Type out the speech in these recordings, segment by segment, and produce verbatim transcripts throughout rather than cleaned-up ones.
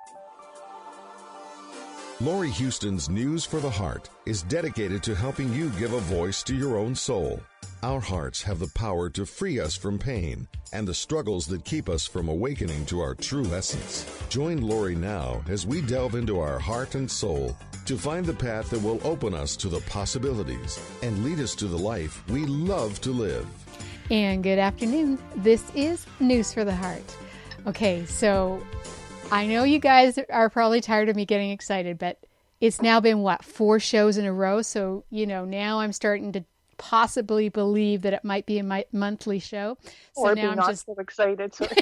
Laurie Houston's News for the Heart is dedicated to helping you give a voice to your own soul. Our hearts have the power to free us from pain and the struggles that keep us from awakening to our true essence. Join Laurie now as we delve into our heart and soul to find the path that will open us to the possibilities and lead us to the life we love to live. And good afternoon. This is News for the Heart. Okay, so I know you guys are probably tired of me getting excited, but it's now been, what, four shows in a row? So, you know, now I'm starting to possibly believe that it might be a mi- monthly show. So or now be I'm not just so excited. So.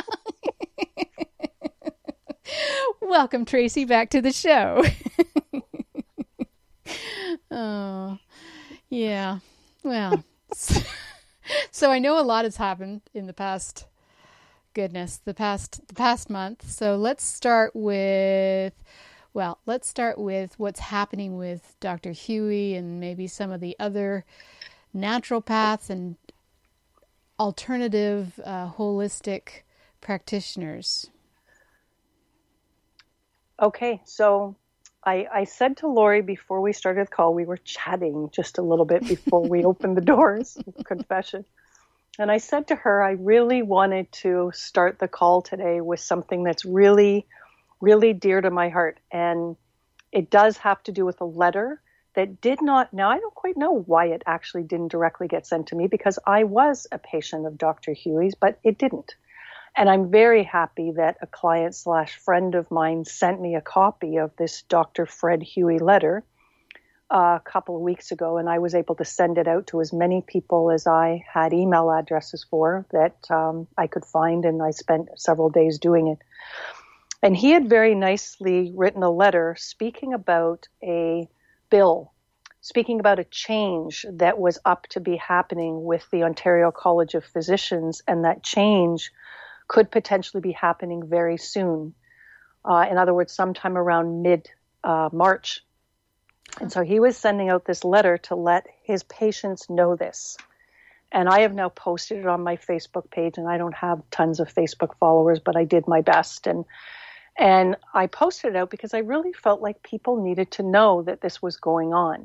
Welcome, Tracy, back to the show. Oh, yeah. Well, so I know a lot has happened in the past. Goodness, the past the past month. So let's start with, well, let's start with what's happening with Doctor Huey and maybe some of the other naturopaths and alternative uh, holistic practitioners. Okay, so I, I said to Laurie before we started the call, we were chatting just a little bit before we opened the doors, confession. And I said to her, I really wanted to start the call today with something that's really, really dear to my heart. And it does have to do with a letter that did not, now I don't quite know why it actually didn't directly get sent to me, because I was a patient of Doctor Huey's, but it didn't. And I'm very happy that a client slash friend of mine sent me a copy of this Doctor Fred Huey letter a couple of weeks ago, and I was able to send it out to as many people as I had email addresses for that um, I could find, and I spent several days doing it. And he had very nicely written a letter speaking about a bill, speaking about a change that was up to be happening with the Ontario College of Physicians, and that change could potentially be happening very soon. Uh, in other words, sometime around mid-March. Uh, And so he was sending out this letter to let his patients know this. And I have now posted it on my Facebook page, and I don't have tons of Facebook followers, but I did my best. And and I posted it out because I really felt like people needed to know that this was going on.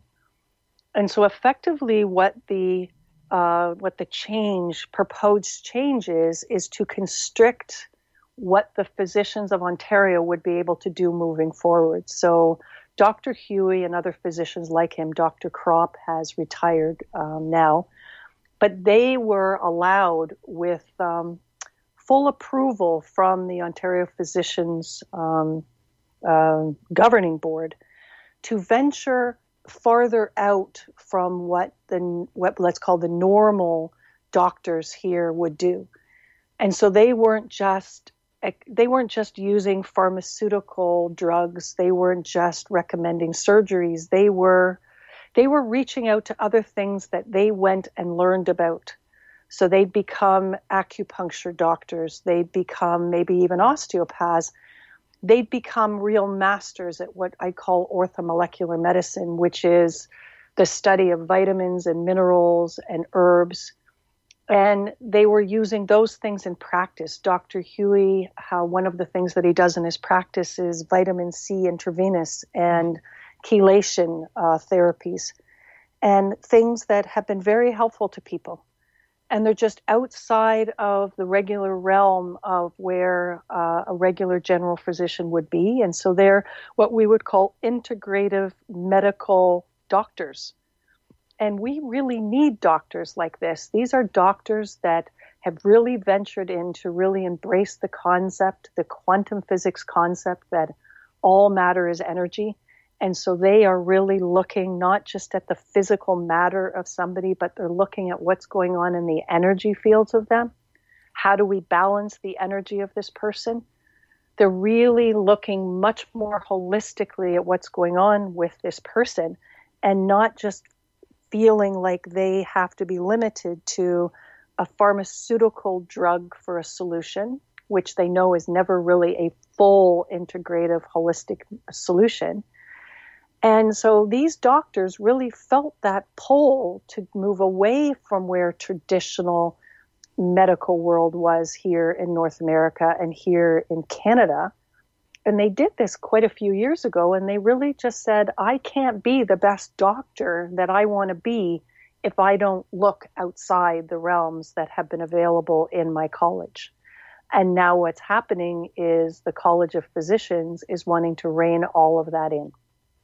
And so effectively what the uh, what the change, proposed change is, is to constrict what the physicians of Ontario would be able to do moving forward. So Doctor Huey and other physicians like him, Doctor Kropp has retired um, now, but they were allowed with um, full approval from the Ontario Physicians um, uh, Governing Board to venture farther out from what the what let's call the normal doctors here would do. And so they weren't just They weren't just using pharmaceutical drugs. They weren't just recommending surgeries. They were, they were reaching out to other things that they went and learned about. So they'd become acupuncture doctors. They'd become maybe even osteopaths. They'd become real masters at what I call orthomolecular medicine, which is the study of vitamins and minerals and herbs. And they were using those things in practice. Doctor Huey, how one of the things that he does in his practice is vitamin C intravenous and chelation uh, therapies, and things that have been very helpful to people. And they're just outside of the regular realm of where uh, a regular general physician would be. And so they're what we would call integrative medical doctors. And we really need doctors like this. These are doctors that have really ventured in to really embrace the concept, the quantum physics concept that all matter is energy. And so they are really looking not just at the physical matter of somebody, but they're looking at what's going on in the energy fields of them. How do we balance the energy of this person? They're really looking much more holistically at what's going on with this person, and not just feeling like they have to be limited to a pharmaceutical drug for a solution, which they know is never really a full integrative holistic solution. And so these doctors really felt that pull to move away from where traditional medical world was here in North America and here in Canada, and they did this quite a few years ago, and they really just said, I can't be the best doctor that I want to be if I don't look outside the realms that have been available in my college. And now what's happening is the College of Physicians is wanting to rein all of that in,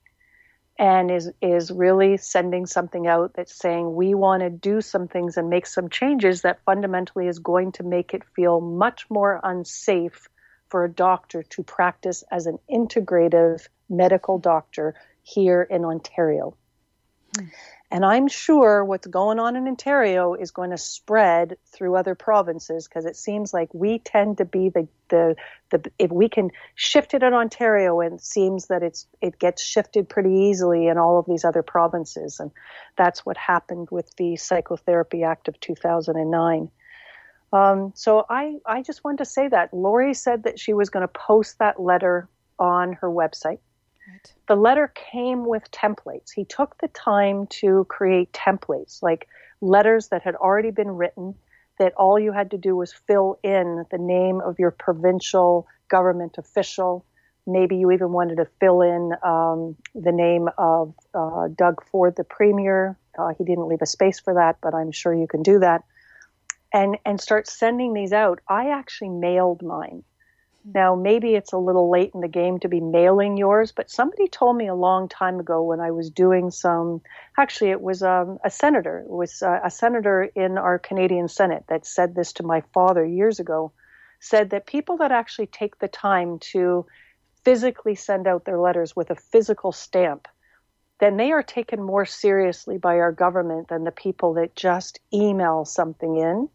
and is is really sending something out that's saying we want to do some things and make some changes that fundamentally is going to make it feel much more unsafe for a doctor to practice as an integrative medical doctor here in Ontario. Hmm. And I'm sure what's going on in Ontario is going to spread through other provinces, because it seems like we tend to be the, the, the, if we can shift it in Ontario, and it seems that it's, it gets shifted pretty easily in all of these other provinces. And that's what happened with the Psychotherapy Act of two thousand nine. Um, so I, I just wanted to say that. Lori said that she was going to post that letter on her website. Right. The letter came with templates. He took the time to create templates, like letters that had already been written, that all you had to do was fill in the name of your provincial government official. Maybe you even wanted to fill in um, the name of uh, Doug Ford, the premier. Uh, he didn't leave a space for that, but I'm sure you can do that. And, and start sending these out. I actually mailed mine. Now, maybe it's a little late in the game to be mailing yours, but somebody told me a long time ago when I was doing some, actually it was um, a senator, it was uh, a senator in our Canadian Senate that said this to my father years ago, said that people that actually take the time to physically send out their letters with a physical stamp, then they are taken more seriously by our government than the people that just email something in.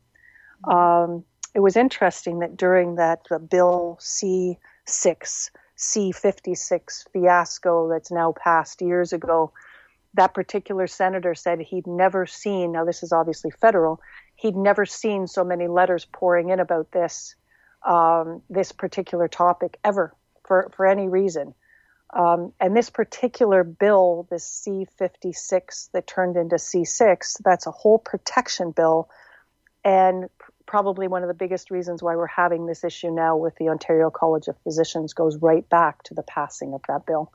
Um, It was interesting that during that uh, Bill C six, C fifty-six fiasco that's now passed years ago, that particular senator said he'd never seen, now this is obviously federal, he'd never seen so many letters pouring in about this, um, this particular topic ever for, for any reason. Um, and this particular bill, this C fifty-six that turned into C six, that's a whole protection bill, and probably one of the biggest reasons why we're having this issue now with the Ontario College of Physicians goes right back to the passing of that bill,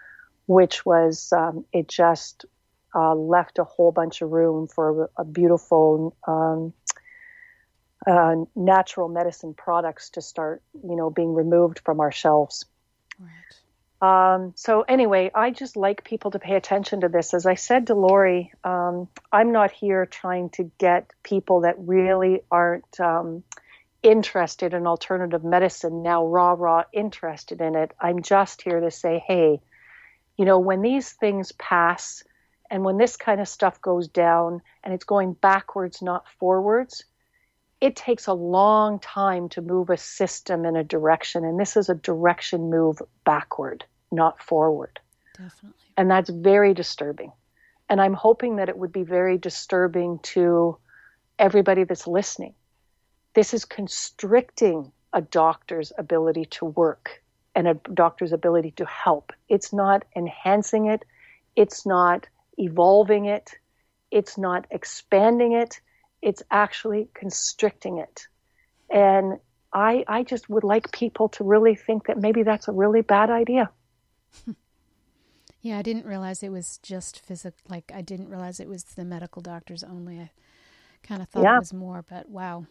which was, um, it just uh, left a whole bunch of room for a beautiful um, uh, natural medicine products to start, you know, being removed from our shelves. Right. Um, so anyway, I just like people to pay attention to this. As I said to Lori, um, I'm not here trying to get people that really aren't um, interested in alternative medicine now rah, rah, interested in it. I'm just here to say, hey, you know, when these things pass and when this kind of stuff goes down and it's going backwards, not forwards, it takes a long time to move a system in a direction. And this is a direction move backward, not forward. Definitely. And that's very disturbing. And I'm hoping that it would be very disturbing to everybody that's listening. This is constricting a doctor's ability to work and a doctor's ability to help. It's not enhancing it. It's not evolving it. It's not expanding it. It's actually constricting it. And I, I just would like people to really think that maybe that's a really bad idea. Yeah, I didn't realize it was just physical. Like, I didn't realize it was the medical doctors only. I kind of thought yeah. it was more, but wow.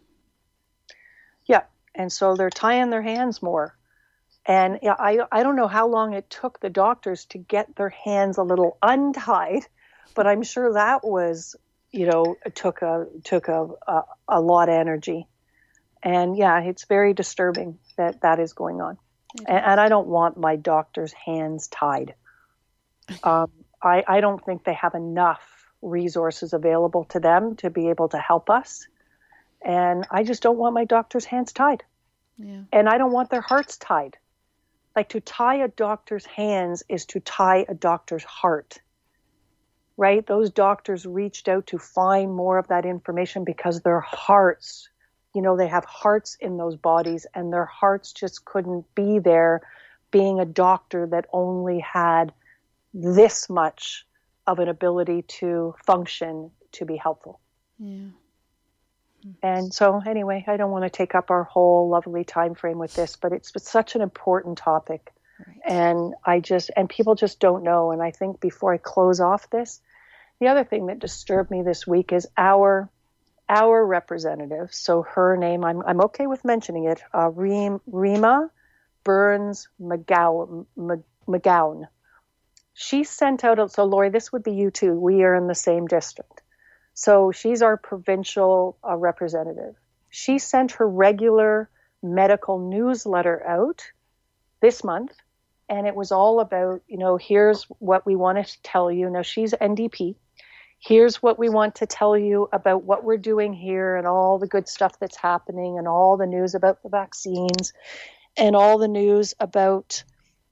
Yeah, and so they're tying their hands more. And yeah, I, I don't know how long it took the doctors to get their hands a little untied, but I'm sure that was, you know, it took a took a, a, a lot of energy. And yeah, it's very disturbing that that is going on. And, and I don't want my doctor's hands tied. Um, I, I don't think they have enough resources available to them to be able to help us. And I just don't want my doctor's hands tied. Yeah. And I don't want their hearts tied. Like, to tie a doctor's hands is to tie a doctor's heart. Right? Those doctors reached out to find more of that information because their hearts, you know, they have hearts in those bodies, and their hearts just couldn't be there being a doctor that only had this much of an ability to function to be helpful. Yeah. And so anyway, I don't want to take up our whole lovely time frame with this, but it's, it's such an important topic. Right. And I just, and people just don't know. And I think before I close off this, the other thing that disturbed me this week is our, our representative. So her name, I'm, I'm okay with mentioning it, uh, Rima Burns McGowan, McGowan. She sent out, so Lori, this would be you too. We are in the same district. So she's our provincial uh, representative. She sent her regular medical newsletter out this month, and it was all about, you know, here's what we want to tell you. Now, she's N D P. Here's what we want to tell you about what we're doing here and all the good stuff that's happening and all the news about the vaccines and all the news about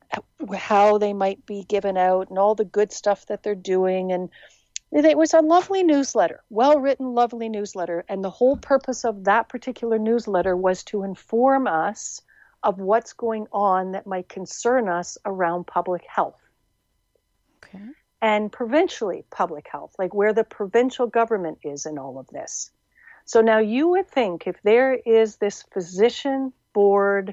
how they might be given out and all the good stuff that they're doing. And it was a lovely newsletter, well-written, lovely newsletter. And the whole purpose of that particular newsletter was to inform us of what's going on that might concern us around public health. Okay. And provincially public health, like where the provincial government is in all of this. So now you would think if there is this physician board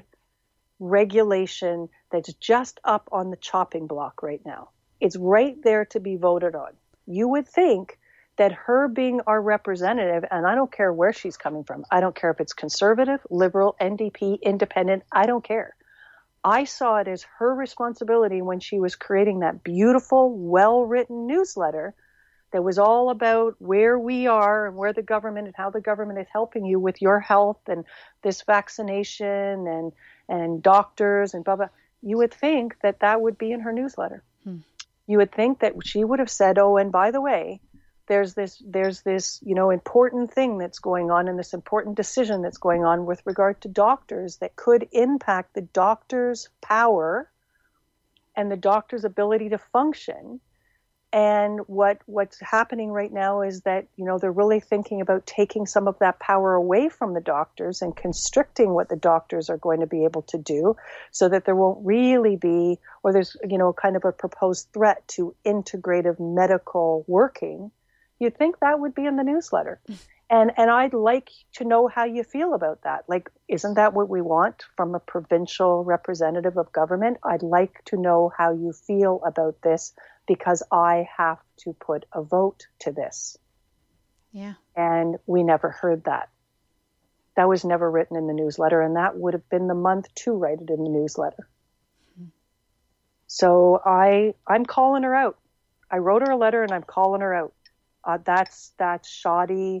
regulation that's just up on the chopping block right now, it's right there to be voted on. You would think that her being our representative, and I don't care where she's coming from, I don't care if it's conservative, liberal, N D P, independent, I don't care. I saw it as her responsibility when she was creating that beautiful, well-written newsletter that was all about where we are and where the government and how the government is helping you with your health and this vaccination and, and doctors and blah, blah. You would think that that would be in her newsletter. Hmm. You would think that she would have said, oh, and by the way, there's this, there's this, you know, important thing that's going on and this important decision that's going on with regard to doctors that could impact the doctor's power and the doctor's ability to function. And what what's happening right now is that, you know, they're really thinking about taking some of that power away from the doctors and constricting what the doctors are going to be able to do so that there won't really be, or there's, you know, kind of a proposed threat to integrative medical working. You'd think that would be in the newsletter. And and I'd like to know how you feel about that. Like, isn't that what we want from a provincial representative of government? I'd like to know how you feel about this because I have to put a vote to this. Yeah. And we never heard that. That was never written in the newsletter, and that would have been the month to write it in the newsletter. Mm-hmm. So I I'm calling her out. I wrote her a letter and I'm calling her out. Uh, that's that's shoddy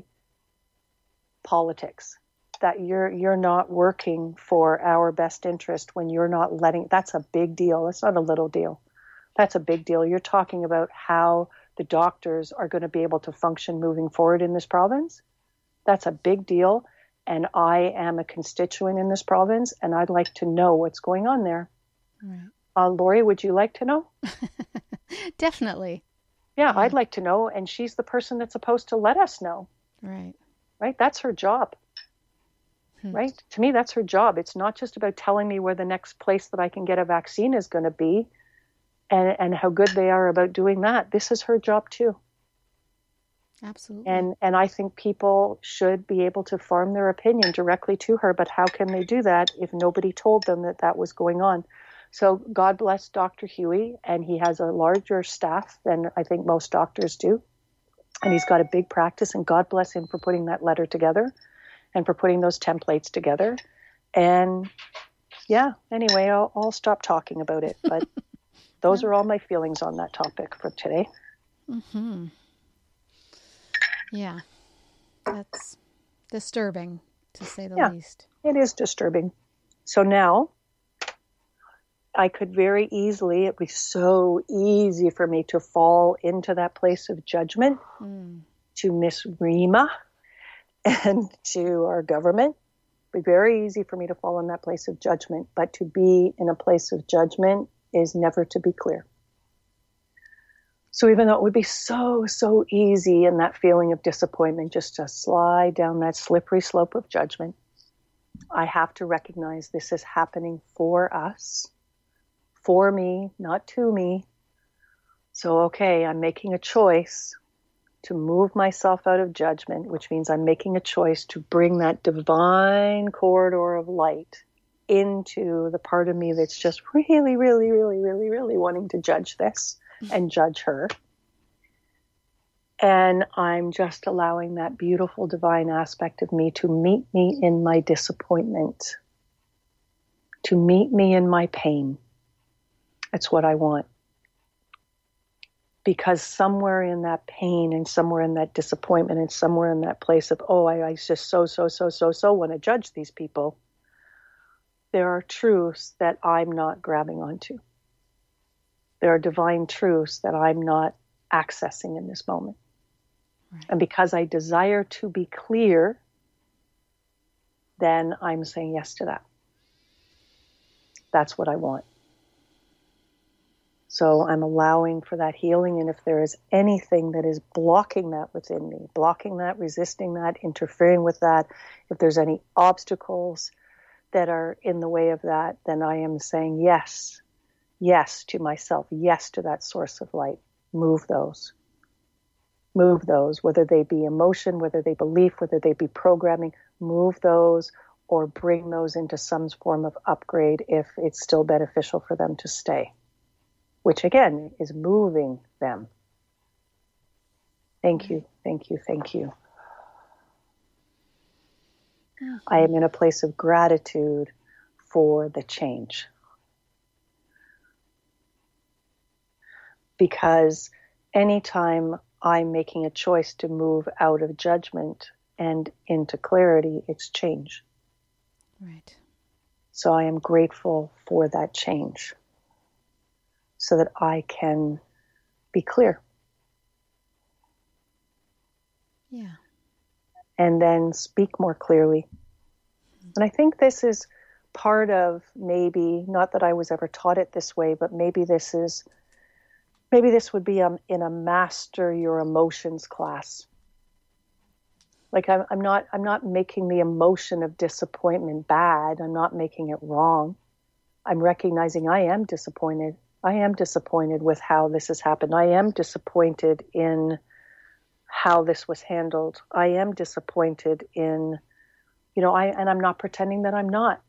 politics. That you're you're not working for our best interest when you're not letting. That's a big deal. It's not a little deal. That's a big deal. You're talking about how the doctors are going to be able to function moving forward in this province. That's a big deal. And I am a constituent in this province, and I'd like to know what's going on there. Right. Uh, Lori, would you like to know? Definitely. Yeah, yeah, I'd like to know. And she's the person that's supposed to let us know. Right. Right? That's her job. Hmm. Right? To me, that's her job. It's not just about telling me where the next place that I can get a vaccine is going to be and, and how good they are about doing that. This is her job too. Absolutely. And and I think people should be able to form their opinion directly to her, but how can they do that if nobody told them that that was going on? So God bless Doctor Huey, and he has a larger staff than I think most doctors do. And he's got a big practice, and God bless him for putting that letter together and for putting those templates together. And yeah, anyway, I'll, I'll stop talking about it. But those yeah. are all my feelings on that topic for today. Mm-hmm. Yeah, that's disturbing, to say the yeah, least. It is disturbing. So now I could very easily, it'd be so easy for me to fall into that place of judgment mm. to Miss Rima and to our government. It'd be very easy for me to fall in that place of judgment, but to be in a place of judgment is never to be clear. So even though it would be so, so easy in that feeling of disappointment just to slide down that slippery slope of judgment, I have to recognize this is happening for us, for me, not to me. So, okay, I'm making a choice to move myself out of judgment, which means I'm making a choice to bring that divine corridor of light into the part of me that's just really, really, really, really, really wanting to judge this and judge her. And I'm just allowing that beautiful divine aspect of me to meet me in my disappointment, to meet me in my pain. That's what I want. Because somewhere in that pain and somewhere in that disappointment and somewhere in that place of, oh, I, I just so, so, so, so, so want to judge these people, there are truths that I'm not grabbing onto. There are divine truths that I'm not accessing in this moment. Right. And because I desire to be clear, then I'm saying yes to that. That's what I want. So I'm allowing for that healing, and if there is anything that is blocking that within me, blocking that, resisting that, interfering with that, if there's any obstacles that are in the way of that, then I am saying yes, yes to myself, yes to that source of light. Move those. Move those, whether they be emotion, whether they belief, whether they be programming, move those or bring those into some form of upgrade if it's still beneficial for them to stay. Which again is moving them. Thank you, thank you, thank you. Mm-hmm. I am in a place of gratitude for the change. Because anytime I'm making a choice to move out of judgment and into clarity, it's change. Right. So I am grateful for that change, so that I can be clear. Yeah. And then speak more clearly. And I think this is part of maybe, not that I was ever taught it this way, but maybe this is, maybe this would be um, in a master your emotions class. Like I'm, I'm not, I'm not making the emotion of disappointment bad. I'm not making it wrong. I'm recognizing I am disappointed. I am disappointed with how this has happened. I am disappointed in how this was handled. I am disappointed in, you know, I, and I'm not pretending that I'm not.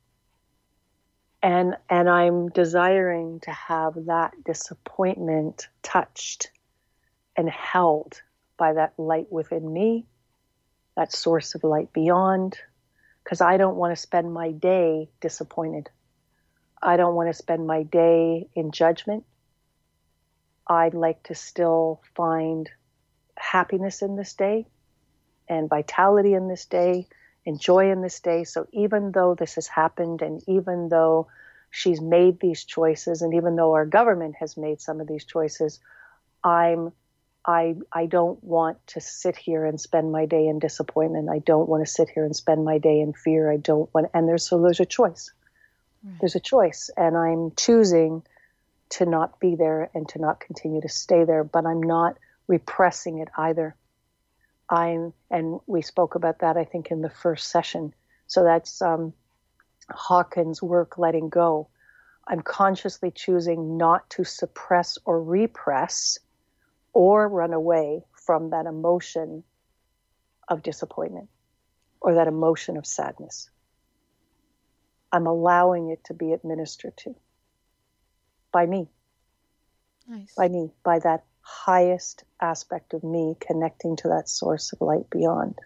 And, and I'm desiring to have that disappointment touched and held by that light within me, that source of light beyond, because I don't want to spend my day disappointed. I don't want to spend my day in judgment. I'd like to still find happiness in this day and vitality in this day and joy in this day. So even though this has happened, and even though she's made these choices, and even though our government has made some of these choices, I'm I I don't want to sit here and spend my day in disappointment. I don't want to sit here and spend my day in fear. I don't want, and there's so there's a choice. Right. There's a choice, and I'm choosing to not be there and to not continue to stay there, but I'm not repressing it either. I'm, and we spoke about that, I think, in the first session. So that's um, Hawkins' work, letting go. I'm consciously choosing not to suppress or repress or run away from that emotion of disappointment or that emotion of sadness. I'm allowing it to be administered to by me. Nice. By me, by that highest aspect of me connecting to that source of light beyond.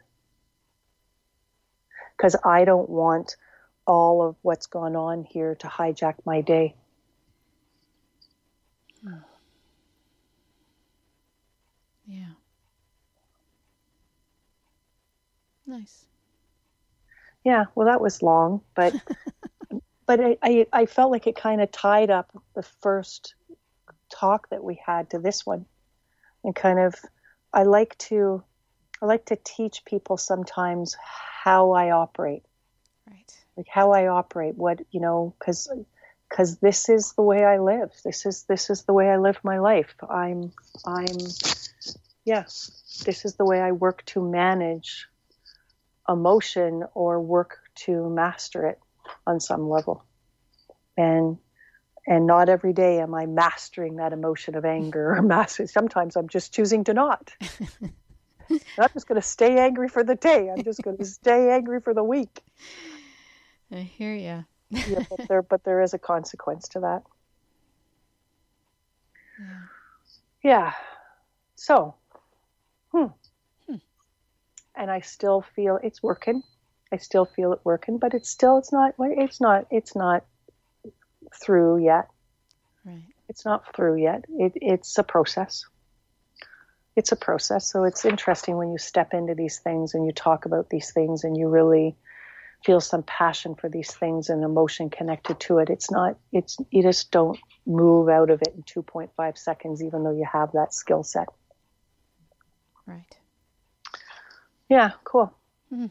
Because I don't want all of what's gone on here to hijack my day. Hmm. Yeah. Nice. Yeah, well, that was long, but but I, I, I felt like it kind of tied up the first talk that we had to this one. And kind of, I like to, I like to teach people sometimes how I operate. Right. Like how I operate, what, you know, because because this is the way I live. This is this is the way I live my life. I'm I'm yeah, this is the way I work to manage emotion or work to master it on some level. And and not every day am I mastering that emotion of anger or mastering. Sometimes I'm just choosing to not. I'm not just going to stay angry for the day. I'm just going to stay angry for the week. I hear you. Yeah, but there, but there is a consequence to that. Yeah. Yeah. So, hmm. Hmm. And I still feel it's working. I still feel it working, but it's still, it's not, it's not, it's not through yet. Right. It's not through yet. It, it's a process. It's a process. So it's interesting when you step into these things and you talk about these things and you really feel some passion for these things and emotion connected to it. It's not, it's, you just don't move out of it in two point five seconds, even though you have that skill set. Right. Yeah, cool. Mm-hmm.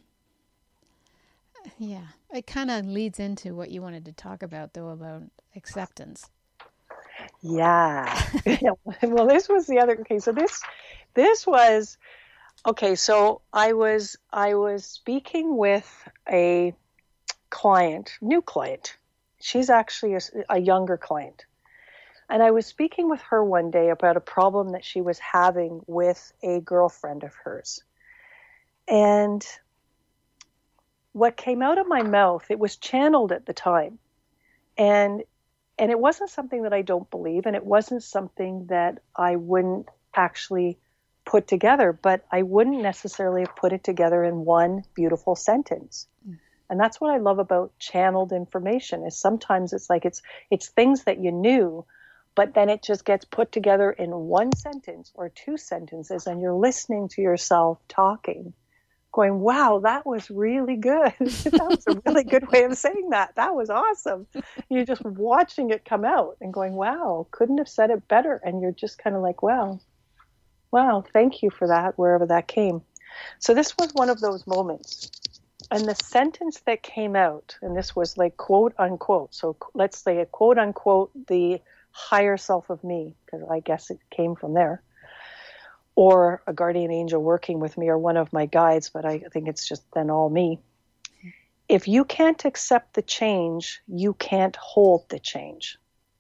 Yeah. It kind of leads into what you wanted to talk about, though, about acceptance. Yeah. Yeah. Well, this was the other, okay, so this, this was, okay, so I was, I was speaking with a client, new client. She's actually a, a younger client. And I was speaking with her one day about a problem that she was having with a girlfriend of hers. And what came out of my mouth, it was channeled at the time. And and it wasn't something that I don't believe, and it wasn't something that I wouldn't actually put together, but I wouldn't necessarily have put it together in one beautiful sentence. Mm. And that's what I love about channeled information, is sometimes it's like it's it's things that you knew, but then it just gets put together in one sentence or two sentences, and you're listening to yourself talking, going, wow, that was really good. That was a really good way of saying that. That was awesome. You're just watching it come out and going, wow, couldn't have said it better. And you're just kind of like, wow, wow, thank you for that, wherever that came. So this was one of those moments. And the sentence that came out, and this was like quote unquote, so let's say a quote unquote, the higher self of me, because I guess it came from there, or a guardian angel working with me, or one of my guides, but I think it's just then all me. If you can't accept the change, you can't hold the change.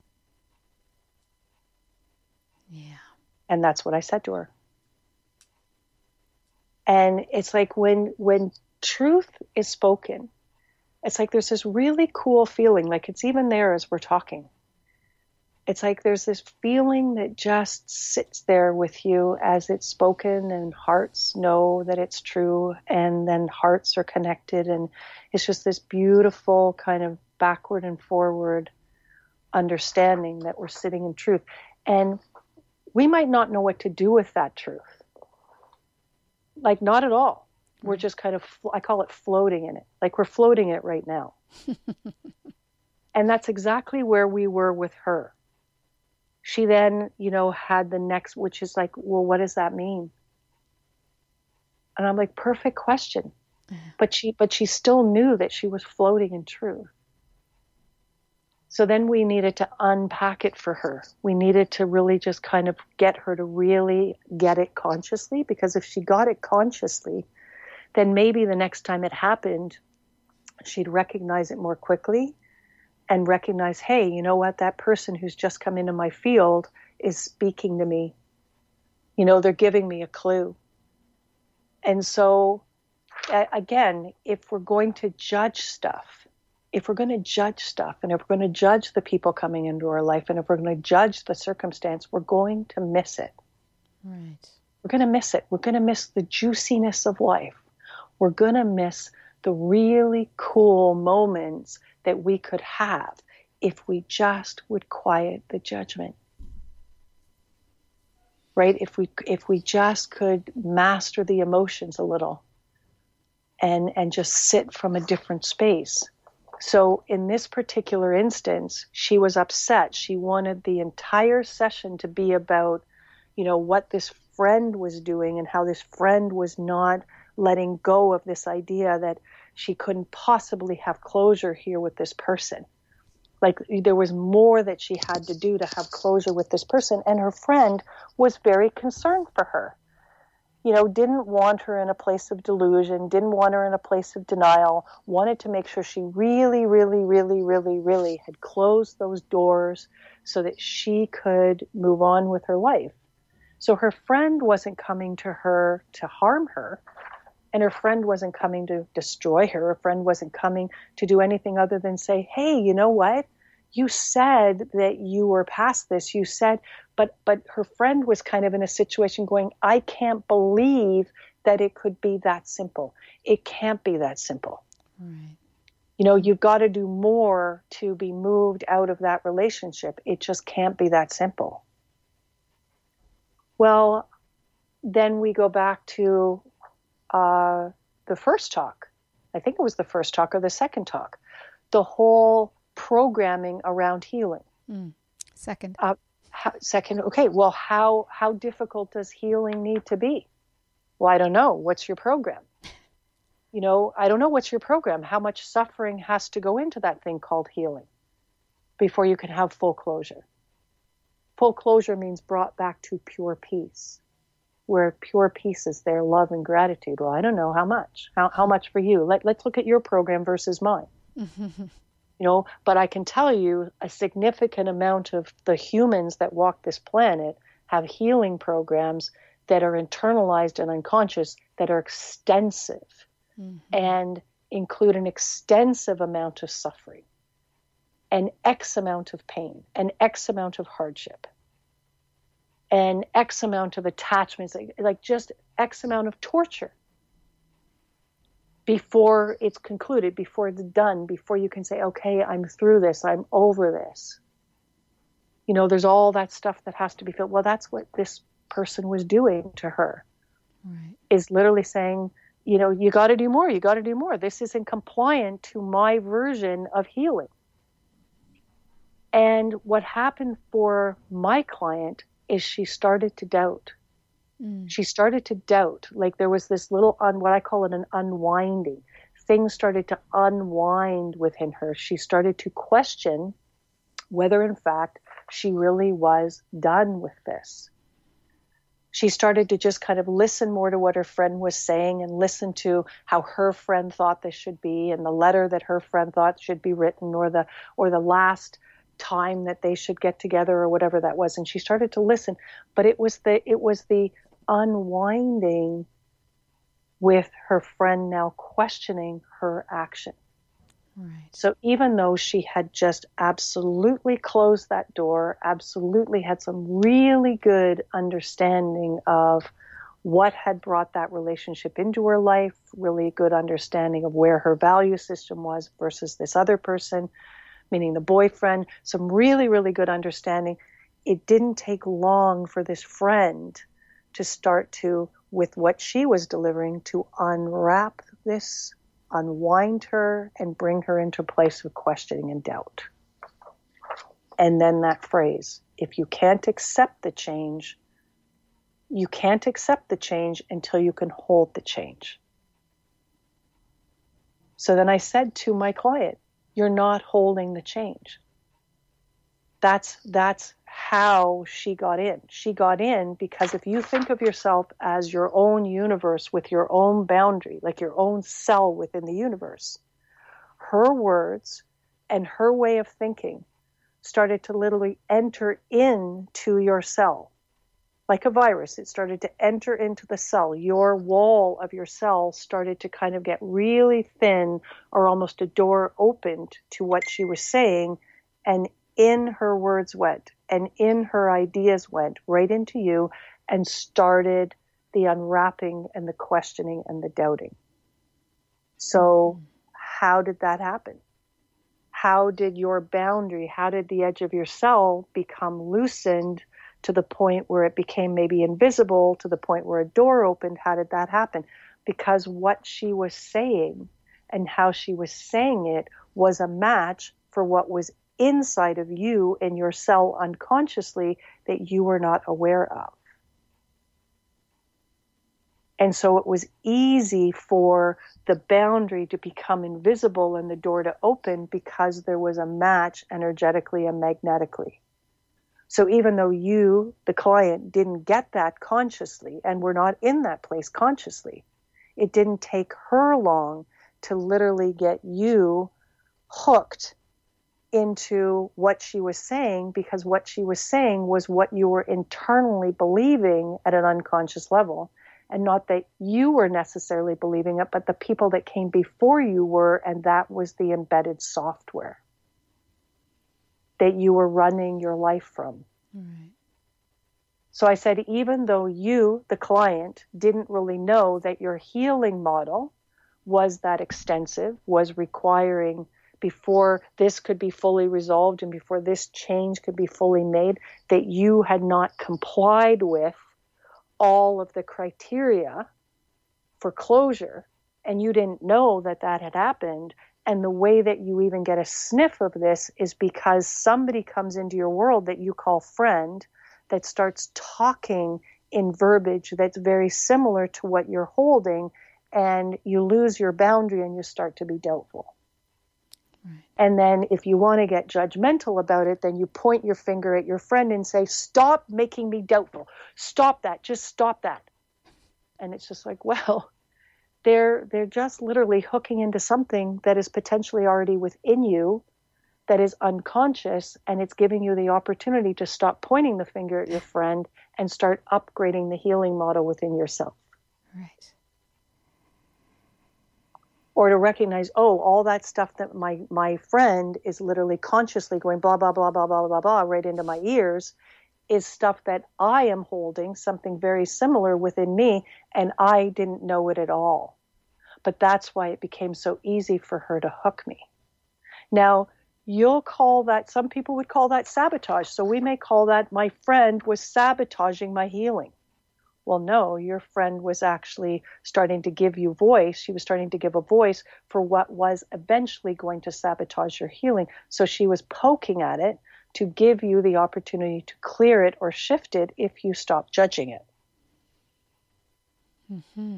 Yeah. And that's what I said to her. And it's like when when truth is spoken, it's like there's this really cool feeling, like it's even there as we're talking. It's like there's this feeling that just sits there with you as it's spoken, and hearts know that it's true, and then hearts are connected, and it's just this beautiful kind of backward and forward understanding that we're sitting in truth. And we might not know what to do with that truth. Like, not at all. We're just kind of, I call it floating in it. Like we're floating it right now. And that's exactly where we were with her. She then, you know, had the next, which is like, well, what does that mean? And I'm like, perfect question. Yeah. But she, but she still knew that she was floating in truth. So then we needed to unpack it for her. We needed to really just kind of get her to really get it consciously, because if she got it consciously, then maybe the next time it happened, she'd recognize it more quickly. And recognize, hey, you know what? That person who's just come into my field is speaking to me. You know, they're giving me a clue. And so, uh, again, if we're going to judge stuff, if we're going to judge stuff, and if we're going to judge the people coming into our life, and if we're going to judge the circumstance, we're going to miss it. Right. We're going to miss it. We're going to miss the juiciness of life. We're going to miss the really cool moments that we could have if we just would quiet the judgment. Right? If we if we just could master the emotions a little and and just sit from a different space. So in this particular instance, she was upset. She wanted the entire session to be about, you know, what this friend was doing and how this friend was not letting go of this idea that she couldn't possibly have closure here with this person. Like there was more that she had to do to have closure with this person. And her friend was very concerned for her. You know, didn't want her in a place of delusion, didn't want her in a place of denial, wanted to make sure she really, really, really, really, really had closed those doors so that she could move on with her life. So her friend wasn't coming to her to harm her, and her friend wasn't coming to destroy her. Her friend wasn't coming to do anything other than say, hey, you know what? You said that you were past this. You said, but but her friend was kind of in a situation going, I can't believe that it could be that simple. It can't be that simple. Right. You know, you've got to do more to be moved out of that relationship. It just can't be that simple. Well, then we go back to uh, the first talk. I think it was the first talk or the second talk. The whole programming around healing. Mm. Second. Uh, how, second. Okay. Well, how how difficult does healing need to be? Well, I don't know. What's your program? You know, I don't know what's your program. How much suffering has to go into that thing called healing before you can have full closure? Full closure means brought back to pure peace, where pure peace is there, love and gratitude. Well, I don't know how much. How how much for you? Let let's look at your program versus mine. You know, but I can tell you a significant amount of the humans that walk this planet have healing programs that are internalized and unconscious that are extensive. Mm-hmm. And include an extensive amount of suffering, an X amount of pain, an X amount of hardship, an X amount of attachments, like, like just X amount of torture before it's concluded, before it's done, before you can say, okay, I'm through this, I'm over this. You know, there's all that stuff that has to be filled. Well, that's what this person was doing to her, right. Is literally saying, you know, you got to do more. You got to do more. This isn't compliant to my version of healing. And what happened for my client is she started to doubt. Mm. She started to doubt. Like there was this little, un, what I call it an unwinding. Things started to unwind within her. She started to question whether, in fact, she really was done with this. She started to just kind of listen more to what her friend was saying and listen to how her friend thought this should be and the letter that her friend thought should be written or the or the last time that they should get together or whatever that was. And she started to listen, but it was the it was the unwinding with her friend now questioning her action. Right. So even though she had just absolutely closed that door, absolutely had some really good understanding of what had brought that relationship into her life, really good understanding of where her value system was versus this other person, meaning the boyfriend, some really, really good understanding. It didn't take long for this friend to start to, with what she was delivering, to unwrap this, unwind her, and bring her into a place of questioning and doubt. And then that phrase, if you can't accept the change, you can't accept the change until you can hold the change. So then I said to my client, you're not holding the change. That's, that's how she got in. She got in because if you think of yourself as your own universe with your own boundary, like your own cell within the universe, her words and her way of thinking started to literally enter into your cell. Like a virus, it started to enter into the cell. Your wall of your cell started to kind of get really thin, or almost a door opened to what she was saying, and in her words went, and in her ideas went right into you, and started the unwrapping and the questioning and the doubting. So how did that happen? How did your boundary, how did the edge of your cell become loosened to the point where it became maybe invisible, to the point where a door opened? How did that happen? Because what she was saying and how she was saying it was a match for what was inside of you and your cell unconsciously that you were not aware of. And so it was easy for the boundary to become invisible and the door to open because there was a match energetically and magnetically. So even though you, the client, didn't get that consciously and were not in that place consciously, it didn't take her long to literally get you hooked into what she was saying, because what she was saying was what you were internally believing at an unconscious level, and not that you were necessarily believing it, but the people that came before you were, and that was the embedded software that you were running your life from. Right. So I said, even though you, the client, didn't really know that your healing model was that extensive, was requiring, before this could be fully resolved and before this change could be fully made, that you had not complied with all of the criteria for closure, and you didn't know that that had happened. And the way that you even get a sniff of this is because somebody comes into your world that you call friend, that starts talking in verbiage that's very similar to what you're holding, and you lose your boundary and you start to be doubtful. Right. And then if you want to get judgmental about it, then you point your finger at your friend and say, stop making me doubtful. Stop that. Just stop that. And it's just like, well, they're they're just literally hooking into something that is potentially already within you, that is unconscious, and it's giving you the opportunity to stop pointing the finger at your friend and start upgrading the healing model within yourself. Right. Or to recognize, oh, all that stuff that my, my friend is literally consciously going blah, blah, blah, blah, blah, blah, blah, right into my ears, is stuff that I am holding, something very similar within me, and I didn't know it at all. But that's why it became so easy for her to hook me. Now, you'll call that, some people would call that sabotage. So we may call that my friend was sabotaging my healing. Well, no, your friend was actually starting to give you voice. She was starting to give a voice for what was eventually going to sabotage your healing. So she was poking at it to give you the opportunity to clear it or shift it if you stop judging it. Mm-hmm.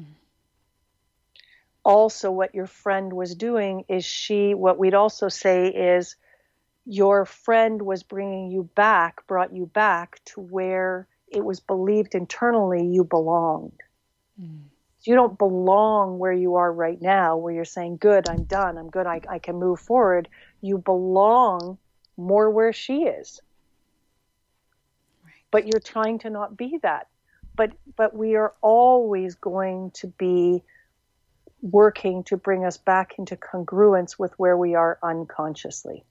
Also, what your friend was doing is she, what we'd also say is your friend was bringing you back, brought you back to where it was believed internally you belonged. Mm. You don't belong where you are right now, where you're saying, good, I'm done, I'm good, I, I can move forward. You belong more where she is. Right. But you're trying to not be that. But but we are always going to be working to bring us back into congruence with where we are unconsciously.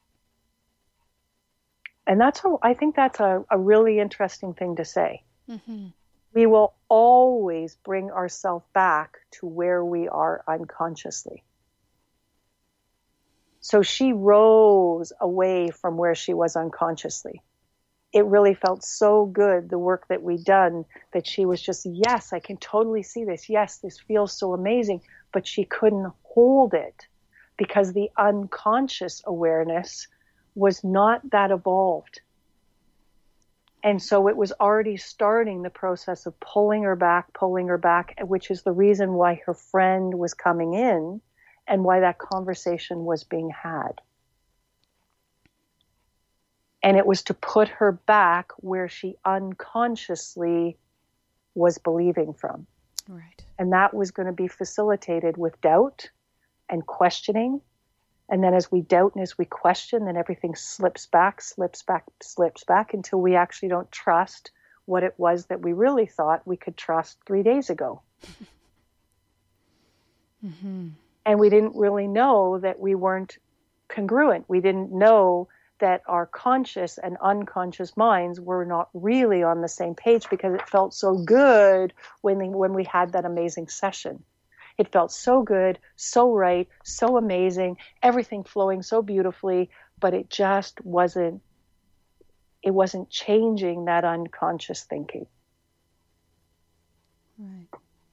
And that's a, I think that's a, a really interesting thing to say. Mm-hmm. We will always bring ourselves back to where we are unconsciously. So she rose away from where she was unconsciously. It really felt so good, the work that we'd done, that she was just, yes, I can totally see this. Yes, this feels so amazing. But she couldn't hold it because the unconscious awareness was not that evolved. And so it was already starting the process of pulling her back, pulling her back, which is the reason why her friend was coming in and why that conversation was being had. And it was to put her back where she unconsciously was believing from. Right. And that was going to be facilitated with doubt and questioning. And then as we doubt and as we question, then everything slips back, slips back, slips back until we actually don't trust what it was that we really thought we could trust three days ago. Mm-hmm. And we didn't really know that we weren't congruent. We didn't know that our conscious and unconscious minds were not really on the same page because it felt so good when, they, when we had that amazing session. It felt so good, so right, so amazing, everything flowing so beautifully, but it just wasn't, it wasn't changing that unconscious thinking. Right.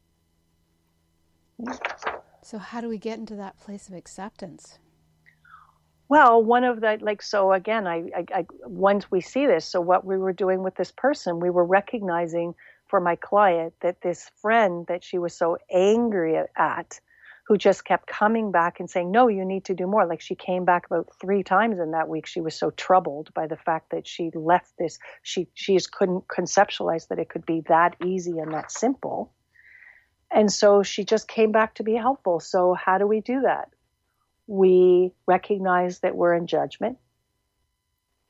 So how do we get into that place of acceptance? Well, one of the, like, so again, I, I, I, once we see this, so what we were doing with this person, we were recognizing for my client that this friend that she was so angry at, who just kept coming back and saying, no, you need to do more. Like she came back about three times in that week. She was so troubled by the fact that she left this, she, she just couldn't conceptualize that it could be that easy and that simple. And so she just came back to be helpful. So how do we do that? We recognize that we're in judgment.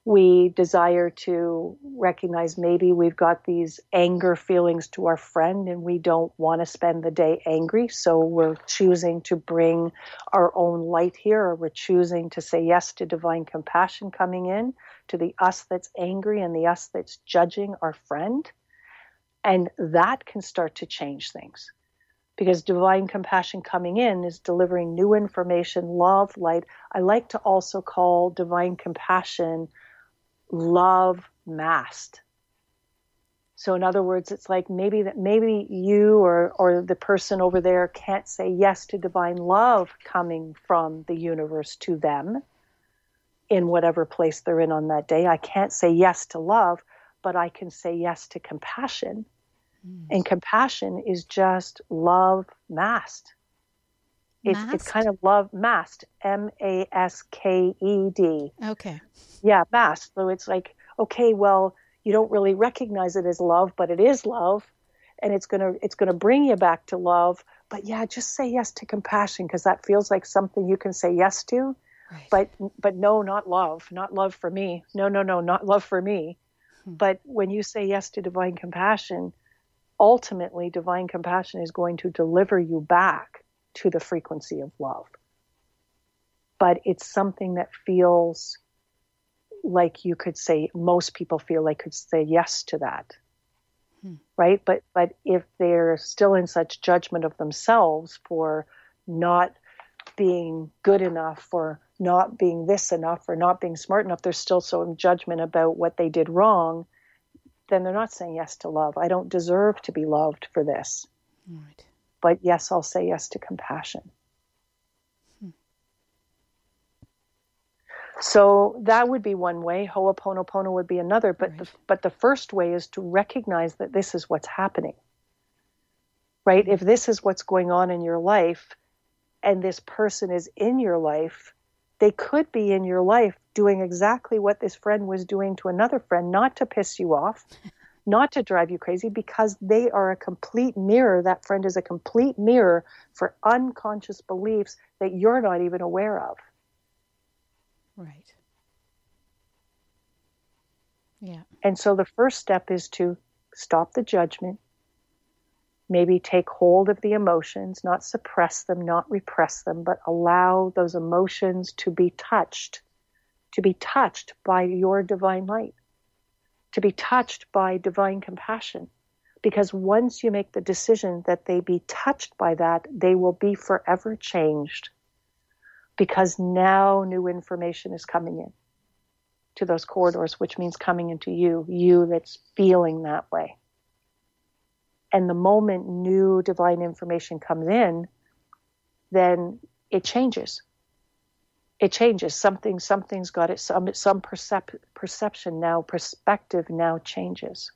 We desire to recognize maybe we've got these anger feelings to our friend and we don't want to spend the day angry. So we're choosing to bring our own light here, or we're choosing to say yes to divine compassion coming in to the us that's angry and the us that's judging our friend. And that can start to change things, because divine compassion coming in is delivering new information, love, light. I like to also call divine compassion love masked. So in other words, it's like maybe that maybe you or or the person over there can't say yes to divine love coming from the universe to them in whatever place they're in on that day. I can't say yes to love, but I can say yes to compassion. Mm. And compassion is just love masked. It's, it's kind of love masked, M A S K E D. Okay. Yeah, masked. So it's like, okay, well, you don't really recognize it as love, but it is love, and it's gonna it's gonna bring you back to love. But yeah, just say yes to compassion, because that feels like something you can say yes to. Right. But but no, not love, not love for me. No, no, no, not love for me. Hmm. But when you say yes to divine compassion, ultimately, divine compassion is going to deliver you back to the frequency of love. But it's something that feels like you could say, most people feel like could say yes to that. Hmm. Right? But but if they're still in such judgment of themselves for not being good enough, for not being this enough, or not being smart enough, they're still so in judgment about what they did wrong, then they're not saying yes to love. I don't deserve to be loved for this. Right. But yes, I'll say yes to compassion. Hmm. So that would be one way. Ho'oponopono would be another. But right. the, but the first way is to recognize that this is what's happening. Right? If this is what's going on in your life, and this person is in your life, they could be in your life doing exactly what this friend was doing to another friend, not to piss you off, not to drive you crazy, because they are a complete mirror. That friend is a complete mirror for unconscious beliefs that you're not even aware of. Right. Yeah. And so the first step is to stop the judgment, maybe take hold of the emotions, not suppress them, not repress them, but allow those emotions to be touched, to be touched by your divine light, to be touched by divine compassion. Because once you make the decision that they be touched by that, they will be forever changed. Because now new information is coming in to those corridors, which means coming into you, you that's feeling that way. And the moment new divine information comes in, then it changes. It changes. Something, something's got it. Some, some percep- perception now, perspective now changes.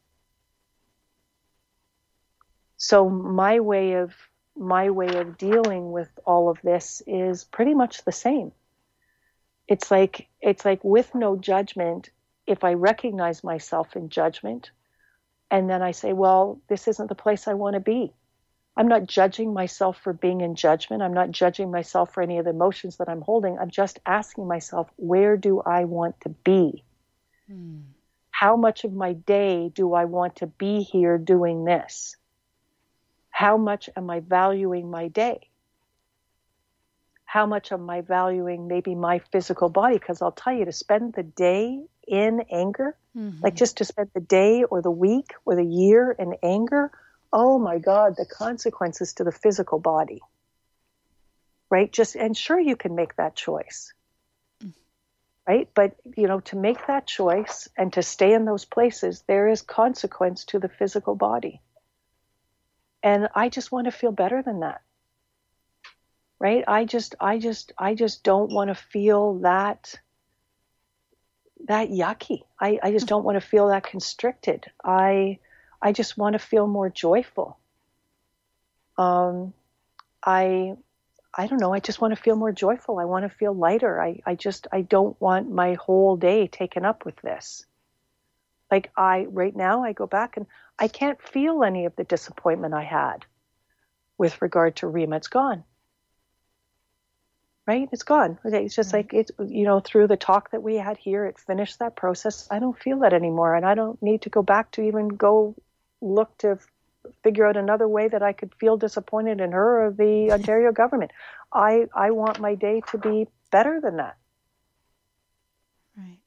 So my way of my way of dealing with all of this is pretty much the same. It's like it's like with no judgment. If I recognize myself in judgment, and then I say, well, this isn't the place I want to be. I'm not judging myself for being in judgment. I'm not judging myself for any of the emotions that I'm holding. I'm just asking myself, where do I want to be? Hmm. How much of my day do I want to be here doing this? How much am I valuing my day? How much am I valuing maybe my physical body? Because I'll tell you, to spend the day in anger, mm-hmm. like just to spend the day or the week or the year in anger, oh my God, the consequences to the physical body, right? Just, and sure, you can make that choice, mm. right? But, you know, to make that choice and to stay in those places, there is consequence to the physical body. And I just want to feel better than that, right? I just, I just, I just don't want to feel that, that yucky. I, I just don't want to feel that constricted. I, I just want to feel more joyful. Um, I, I don't know. I just want to feel more joyful. I want to feel lighter. I, I just, I don't want my whole day taken up with this. Like I, right now I go back and I can't feel any of the disappointment I had with regard to Rima. It's gone. right? It's gone. Okay, it's just Right. like, it's, you know, through the talk that we had here, it finished that process. I don't feel that anymore. And I don't need to go back to even go look to f- figure out another way that I could feel disappointed in her or the Ontario government. I, I want my day to be better than that. Right.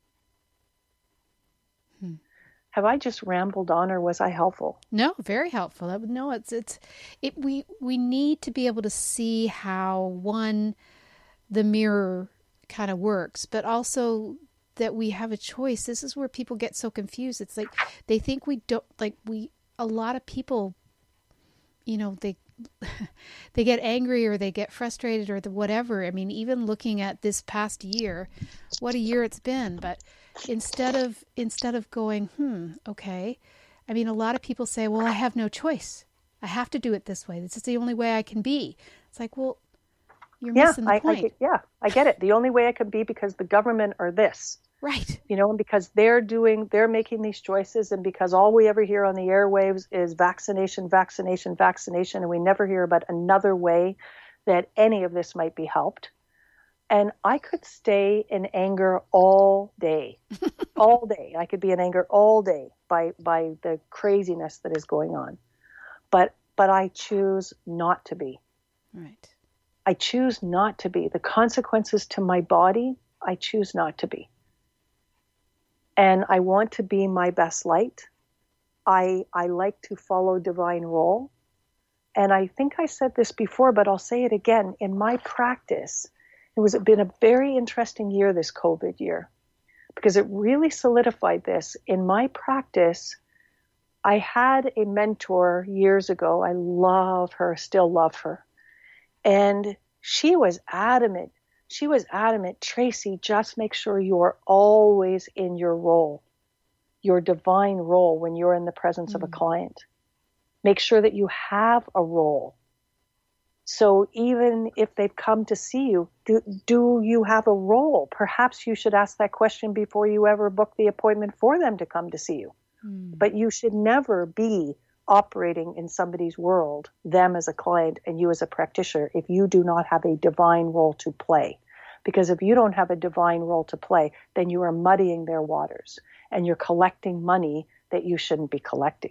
Hmm. Have I just rambled on, or was I helpful? No, very helpful. That would no, it's it's it. We we need to be able to see how one the mirror kind of works, but also that we have a choice. This is where people get so confused. It's like they think we don't like we. A lot of people, you know, they they get angry or they get frustrated or the whatever. I mean, even looking at this past year, what a year it's been. But instead of instead of going, hmm, okay. I mean, a lot of people say, well, I have no choice. I have to do it this way. This is the only way I can be. It's like, well, you're Yeah, missing the I, I point. get, yeah, I get it. The only way I could be because the government are this, Right. you know, and because they're doing, they're making these choices, and because all we ever hear on the airwaves is vaccination, vaccination, vaccination, and we never hear about another way that any of this might be helped. And I could stay in anger all day, all day. I could be in anger all day by by the craziness that is going on, but but I choose not to be. Right. I choose not to be. The consequences to my body, I choose not to be. And I want to be my best light. I I like to follow divine role. And I think I said this before, but I'll say it again. In my practice, it was been a very interesting year, this COVID year, because it really solidified this. In my practice, I had a mentor years ago. I love her, still love her. And she was adamant. She was adamant, Tracy, just make sure you're always in your role, your divine role when you're in the presence mm-hmm. of a client. Make sure that you have a role. So even if they've come to see you, do, do you have a role? Perhaps you should ask that question before you ever book the appointment for them to come to see you. Mm. But you should never be operating in somebody's world, them as a client and you as a practitioner, if you do not have a divine role to play. Because if you don't have a divine role to play, then you are muddying their waters and you're collecting money that you shouldn't be collecting.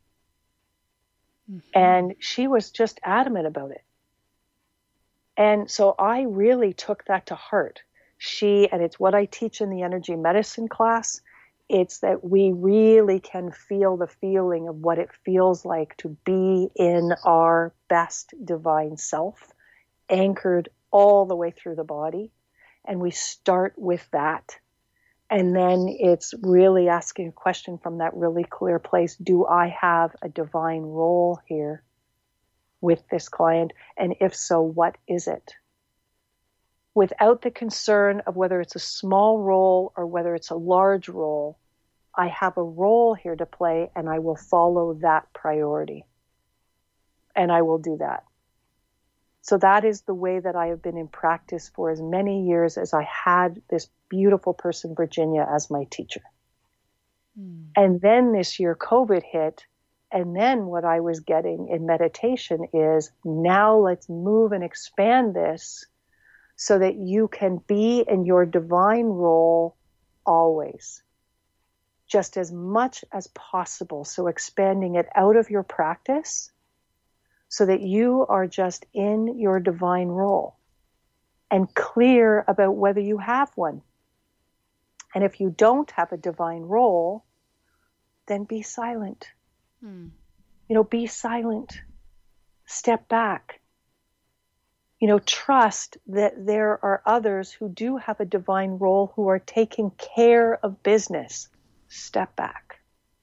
Mm-hmm. And she was just adamant about it. And so I really took that to heart. She, and it's what I teach in the energy medicine class, it's that we really can feel the feeling of what it feels like to be in our best divine self, anchored all the way through the body. And we start with that. And then it's really asking a question from that really clear place. Do I have a divine role here with this client? And if so, what is it? Without the concern of whether it's a small role or whether it's a large role, I have a role here to play and I will follow that priority. And I will do that. So that is the way that I have been in practice for as many years as I had this beautiful person, Virginia, as my teacher. Mm. And then this year COVID hit. And then what I was getting in meditation is, now let's move and expand this so that you can be in your divine role always, just as much as possible. So expanding it out of your practice so that you are just in your divine role and clear about whether you have one. And if you don't have a divine role, then be silent. Hmm. You know, be silent. Step back. You know, trust that there are others who do have a divine role who are taking care of business. Step back.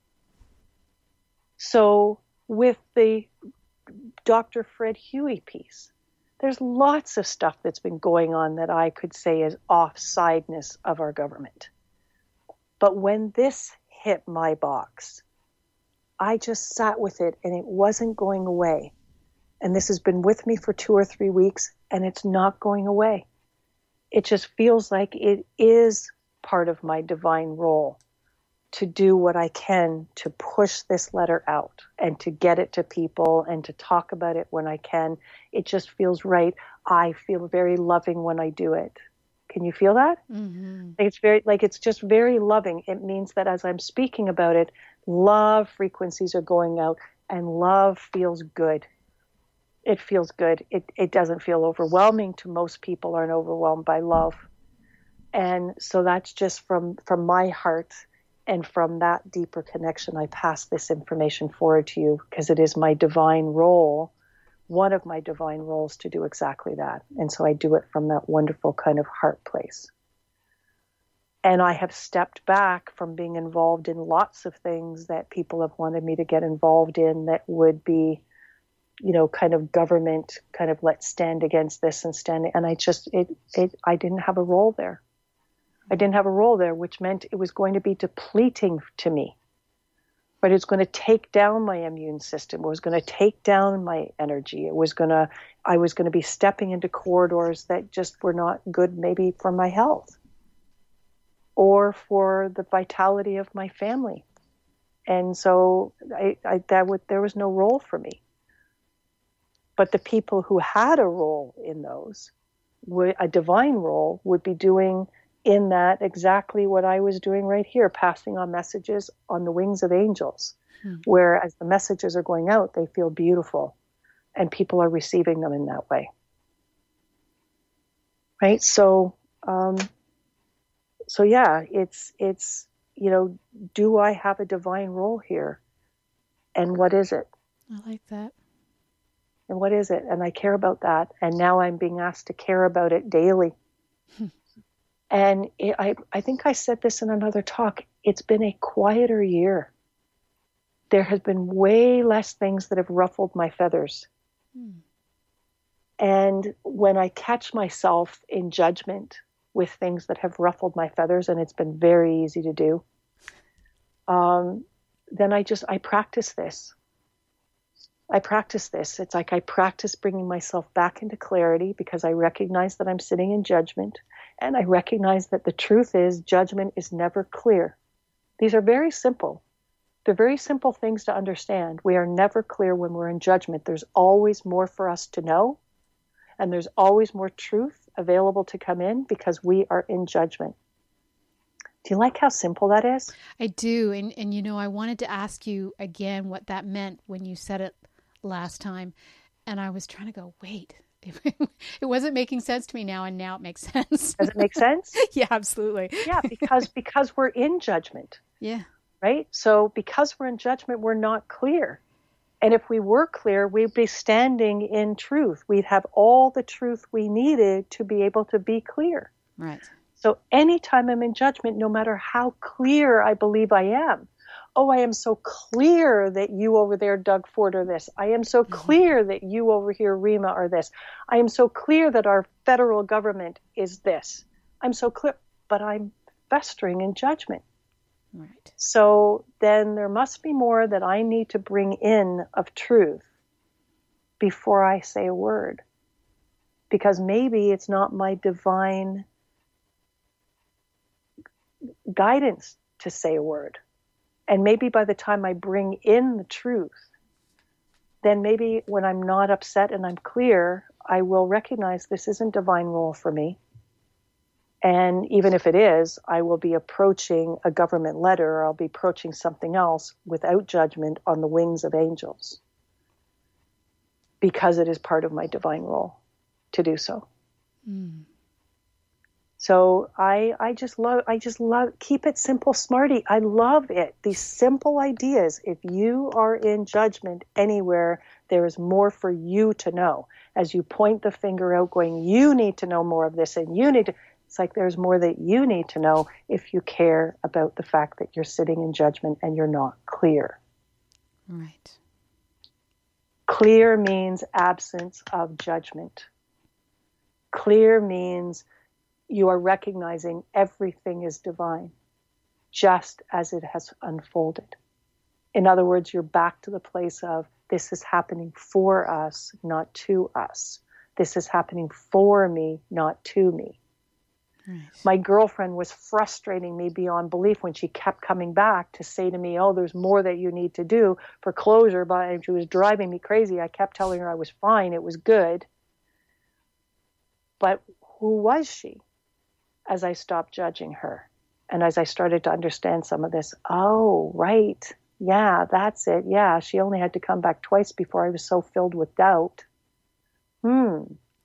So with the Doctor Fred Huey piece, there's lots of stuff that's been going on that I could say is offsideness of our government. But when this hit my box, I just sat with it and it wasn't going away. And this has been with me for two or three weeks and it's not going away. It just feels like it is part of my divine role to do what I can to push this letter out and to get it to people and to talk about it when I can. It just feels right. I feel very loving when I do it. Can you feel that? Mm-hmm. Like it's very, like it's just very loving. It means that as I'm speaking about it, love frequencies are going out, and love feels good. It feels good. It it doesn't feel overwhelming to most people. Aren't overwhelmed by love. And so that's just from, from my heart, and from that deeper connection, I pass this information forward to you, because it is my divine role, one of my divine roles, to do exactly that. And so I do it from that wonderful kind of heart place. And I have stepped back from being involved in lots of things that people have wanted me to get involved in that would be, you know, kind of government, kind of let's stand against this and stand. And I just, it, it, I didn't have a role there. I didn't have a role there, which meant it was going to be depleting to me. But it's going to take down my immune system. It was going to take down my energy. It was going to, I was going to be stepping into corridors that just were not good, maybe for my health or for the vitality of my family. And so I, I, that would, there was no role for me. But the people who had a role in those, would, a divine role, would be doing in that exactly what I was doing right here, passing on messages on the wings of angels, hmm. where as the messages are going out, they feel beautiful and people are receiving them in that way. Right? So, um, so yeah, it's, it's, you know, do I have a divine role here? And what is it? I like that. And what is it? And I care about that. And now I'm being asked to care about it daily. And it, I, I think I said this in another talk. It's been a quieter year. There has been way less things that have ruffled my feathers. Hmm. And when I catch myself in judgment with things that have ruffled my feathers, and it's been very easy to do, um, then I just, I practice this. I practice this. It's like I practice bringing myself back into clarity, because I recognize that I'm sitting in judgment. And I recognize that the truth is judgment is never clear. These are very simple. They're very simple things to understand. We are never clear when we're in judgment. There's always more for us to know. And there's always more truth available to come in, because we are in judgment. Do you like how simple that is? I do. And, and you know, I wanted to ask you again what that meant when you said it last time. And I was trying to go, wait. It wasn't making sense to me now, and now it makes sense. Does it make sense? Yeah, absolutely. Yeah, because because we're in judgment. Yeah. Right? So because we're in judgment, we're not clear. And if we were clear, we'd be standing in truth. We'd have all the truth we needed to be able to be clear. Right. So anytime I'm in judgment, no matter how clear I believe I am, oh, I am so clear that you over there, Doug Ford, are this. I am so clear that you over here, Rima, are this. I am so clear that our federal government is this. I'm so clear, but I'm festering in judgment. Right. So then there must be more that I need to bring in of truth before I say a word. Because maybe it's not my divine guidance to say a word. And maybe by the time I bring in the truth, then maybe when I'm not upset and I'm clear, I will recognize this isn't divine role for me. And even if it is, I will be approaching a government letter, or I'll be approaching something else without judgment on the wings of angels, because it is part of my divine role to do so. Mm. So I, I just love, I just love, keep it simple, smarty. I love it. These simple ideas. If you are in judgment anywhere, there is more for you to know. As you point the finger out going, you need to know more of this, and you need to, it's like there's more that you need to know if you care about the fact that you're sitting in judgment and you're not clear. Right. Clear means absence of judgment. Clear means you are recognizing everything is divine, just as it has unfolded. In other words, you're back to the place of this is happening for us, not to us. This is happening for me, not to me. Right. My girlfriend was frustrating me beyond belief when she kept coming back to say to me, oh, there's more that you need to do for closure, but she was driving me crazy. I kept telling her I was fine, it was good. But who was she as I stopped judging her? And as I started to understand some of this, oh, right. Yeah, that's it. Yeah, she only had to come back twice before I was so filled with doubt. Hmm.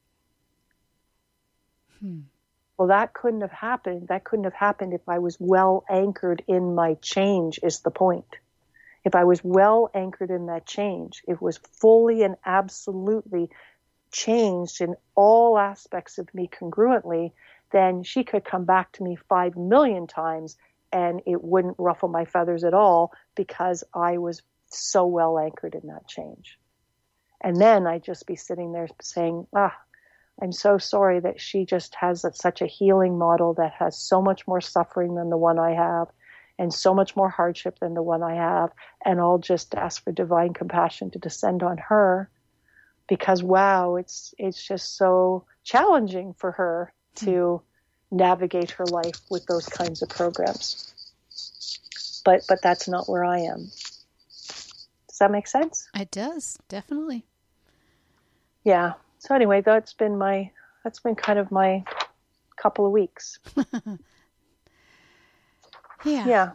Hmm. Well, that couldn't have happened. That couldn't have happened if I was well anchored in my change, is the point. If I was well anchored in that change, it was fully and absolutely changed in all aspects of me congruently, then she could come back to me five million times and it wouldn't ruffle my feathers at all because I was so well anchored in that change. And then I'd just be sitting there saying, ah, I'm so sorry that she just has a, such a healing model that has so much more suffering than the one I have and so much more hardship than the one I have. And I'll just ask for divine compassion to descend on her because, wow, it's it's just so challenging for her to navigate her life with those kinds of programs. But but that's not where I am. Does that make sense? It does, definitely. Yeah. So anyway, that's been my that's been kind of my couple of weeks. yeah. Yeah.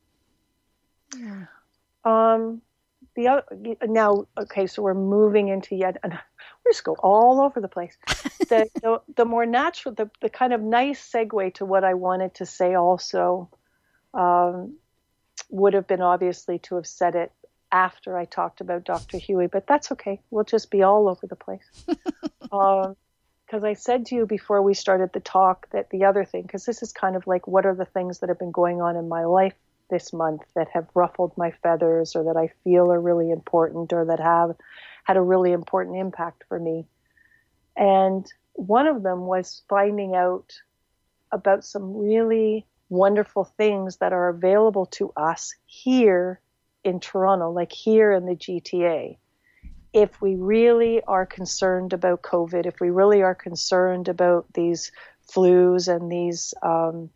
Yeah. Um, the other now, okay, so we're moving into yet, and we just go all over the place. The, the the more natural, the the kind of nice segue to what I wanted to say also um, would have been obviously to have said it after I talked about Doctor Huey, but that's okay. We'll just be all over the place. um, because I said to you before we started the talk that the other thing, because this is kind of like what are the things that have been going on in my life this month that have ruffled my feathers or that I feel are really important or that have had a really important impact for me. And one of them was finding out about some really wonderful things that are available to us here in Toronto, like here in the G T A. If we really are concerned about COVID, if we really are concerned about these flus and these um,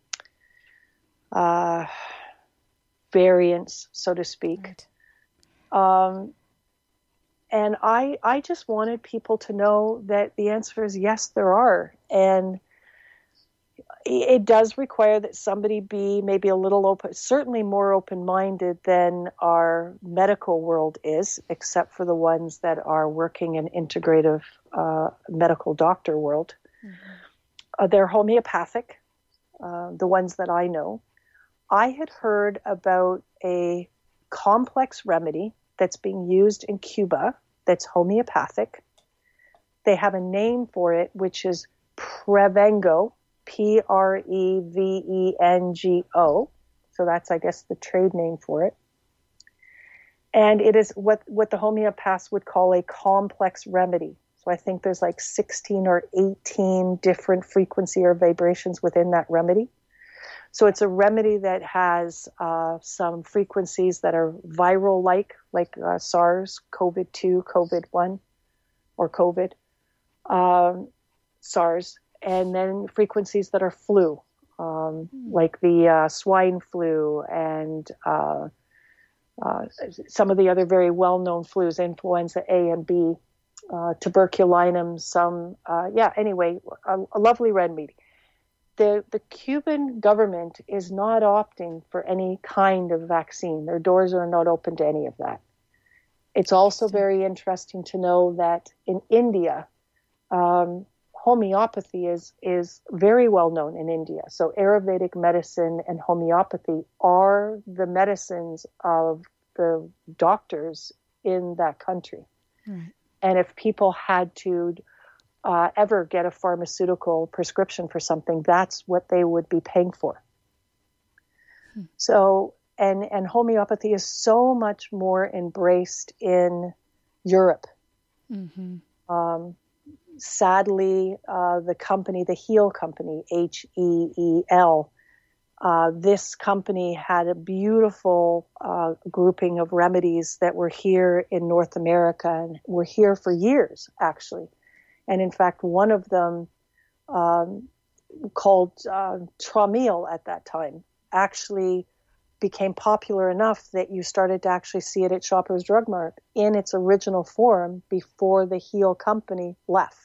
uh, variants, so to speak. Right. Um, and I, I just wanted people to know that the answer is yes, there are. And it does require that somebody be maybe a little open, certainly more open-minded than our medical world is, except for the ones that are working in integrative uh, medical doctor world. Mm-hmm. Uh, they're homeopathic, uh, the ones that I know. I had heard about a complex remedy that's being used in Cuba that's homeopathic. They have a name for it, which is Prevengo. P R E V E N G O. So that's, I guess, the trade name for it. And it is what, what the homeopaths would call a complex remedy. So I think there's like sixteen or eighteen different frequency or vibrations within that remedy. So it's a remedy that has uh, some frequencies that are viral-like, like uh, SARS, COVID two, COVID one, or COVID, um, SARS. And then frequencies that are flu, um, like the uh, swine flu and uh, uh, some of the other very well-known flus, influenza A and B, uh, tuberculinum, some, uh, yeah, anyway, a, a lovely remedy. The, the Cuban government is not opting for any kind of vaccine. Their doors are not open to any of that. It's also very interesting to know that in India, um, homeopathy is, is very well known in India. So Ayurvedic medicine and homeopathy are the medicines of the doctors in that country. Right. And if people had to uh, ever get a pharmaceutical prescription for something, that's what they would be paying for. Hmm. So, and, and homeopathy is so much more embraced in Europe. Mm-hmm. Um, Sadly, uh, the company, the Heel Company, H E E L, uh, this company had a beautiful uh, grouping of remedies that were here in North America and were here for years, actually. And in fact, one of them, um, called uh, Traumeel at that time, actually became popular enough that you started to actually see it at Shoppers Drug Mart in its original form before the Heel Company left.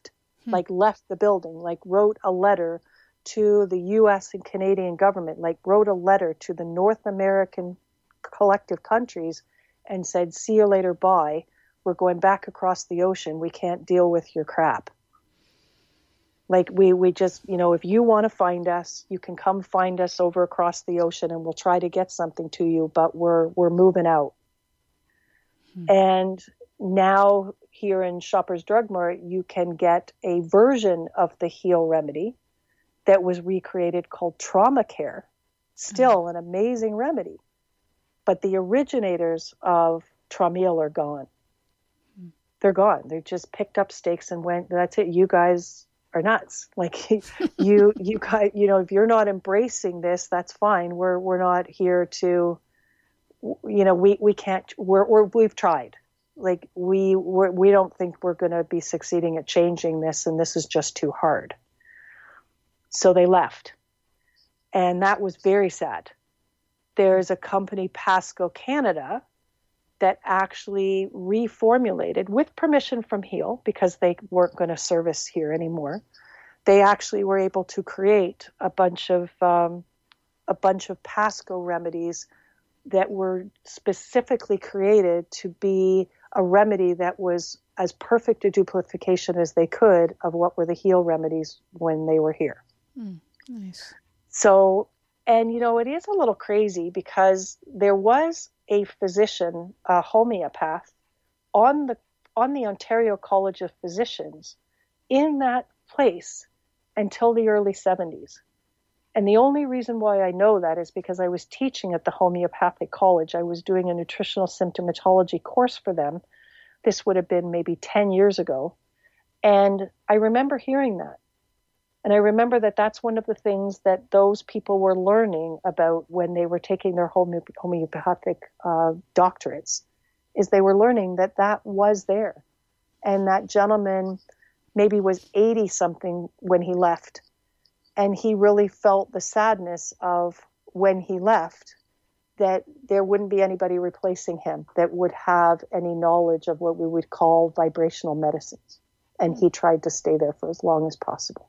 hmm. like left the building, like wrote a letter to the U S and Canadian government, like wrote a letter to the North American collective countries and said, see you later, bye. We're going back across the ocean. We can't deal with your crap. Like we, we just, you know, if you want to find us, you can come find us over across the ocean and we'll try to get something to you, but we're, we're moving out. Hmm. And now here in Shoppers Drug Mart, you can get a version of the Heal remedy that was recreated called Trauma Care. Still hmm. an amazing remedy. But the originators of Traumeel are gone. Hmm. They're gone. They just picked up stakes and went, that's it. You guys are nuts. Like you, you guys, you know, if you're not embracing this, that's fine. We're, we're not here to, you know, we, we can't, we're, we're we've tried. Like we, we're, we don't think we're going to be succeeding at changing this. And this is just too hard. So they left. And that was very sad. There's a company, Pasco Canada, that actually reformulated with permission from Heal because they weren't going to service here anymore. They actually were able to create a bunch of um, a bunch of Pasco remedies that were specifically created to be a remedy that was as perfect a duplication as they could of what were the Heal remedies when they were here. Mm, nice. So, and you know, it is a little crazy because there was a physician, a homeopath, on the on the Ontario College of Physicians in that place until the early seventies. And the only reason why I know that is because I was teaching at the homeopathic college. I was doing a nutritional symptomatology course for them. This would have been maybe ten years ago. And I remember hearing that. And I remember that that's one of the things that those people were learning about when they were taking their homeopathic uh, doctorates, is they were learning that that was there. And that gentleman maybe was eighty something when he left. And he really felt the sadness of when he left, that there wouldn't be anybody replacing him that would have any knowledge of what we would call vibrational medicines. And he tried to stay there for as long as possible.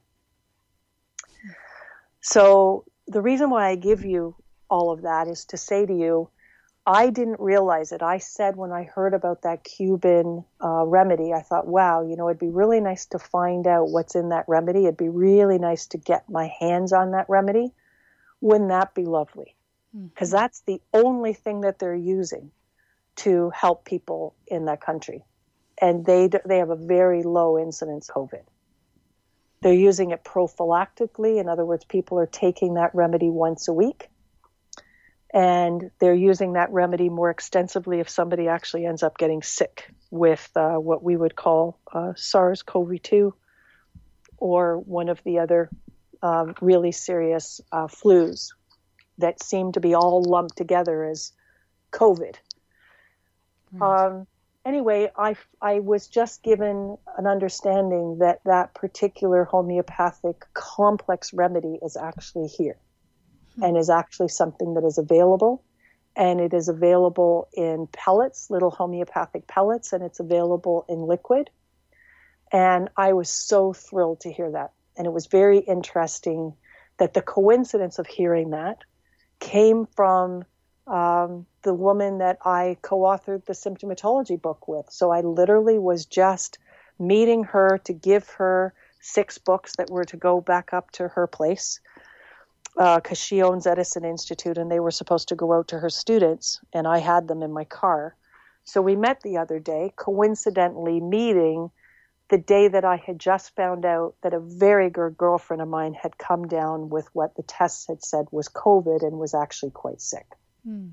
So the reason why I give you all of that is to say to you, I didn't realize it. I said when I heard about that Cuban uh, remedy, I thought, wow, you know, it'd be really nice to find out what's in that remedy. It'd be really nice to get my hands on that remedy. Wouldn't that be lovely? Because mm-hmm. that's the only thing that they're using to help people in that country. And they they have a very low incidence of COVID. They're using it prophylactically. In other words, people are taking that remedy once a week. And they're using that remedy more extensively if somebody actually ends up getting sick with uh, what we would call uh, SARS C o V two or one of the other uh, really serious uh, flus that seem to be all lumped together as COVID. Right. Um, Anyway, I, I was just given an understanding that that particular homeopathic complex remedy is actually here hmm. and is actually something that is available. And it is available in pellets, little homeopathic pellets, and it's available in liquid. And I was so thrilled to hear that. And it was very interesting that the coincidence of hearing that came from Um, the woman that I co-authored the symptomatology book with. So I literally was just meeting her to give her six books that were to go back up to her place because uh, she owns Edison Institute and they were supposed to go out to her students and I had them in my car. So we met the other day, coincidentally meeting the day that I had just found out that a very good girlfriend of mine had come down with what the tests had said was COVID and was actually quite sick. Hmm.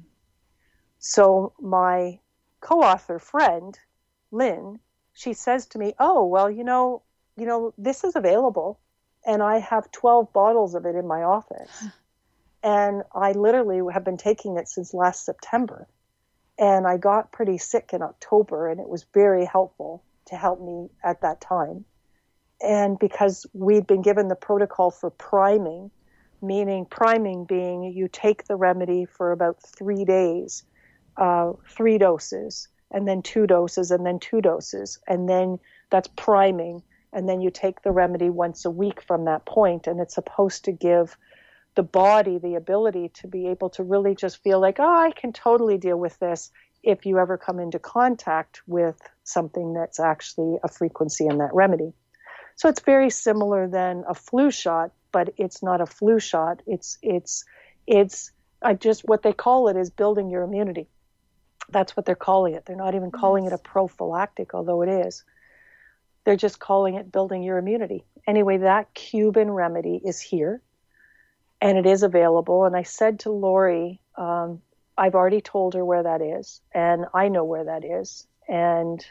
So my co-author friend, Lynn, she says to me, oh, well, you know, you know, this is available and I have twelve bottles of it in my office. And I literally have been taking it since last September. And I got pretty sick in October and it was very helpful to help me at that time. And because we'd been given the protocol for priming, meaning priming being you take the remedy for about three days, uh, three doses, and then two doses, and then two doses, and then that's priming. And then you take the remedy once a week from that point, and it's supposed to give the body the ability to be able to really just feel like, oh, I can totally deal with this if you ever come into contact with something that's actually a frequency in that remedy. So it's very similar than a flu shot, but it's not a flu shot. It's, it's, it's, I just, what they call it is building your immunity. That's what they're calling it. They're not even calling it a prophylactic, although it is. They're just calling it building your immunity. Anyway, that Cuban remedy is here, and it is available. And I said to Lori, um, I've already told her where that is, and I know where that is. And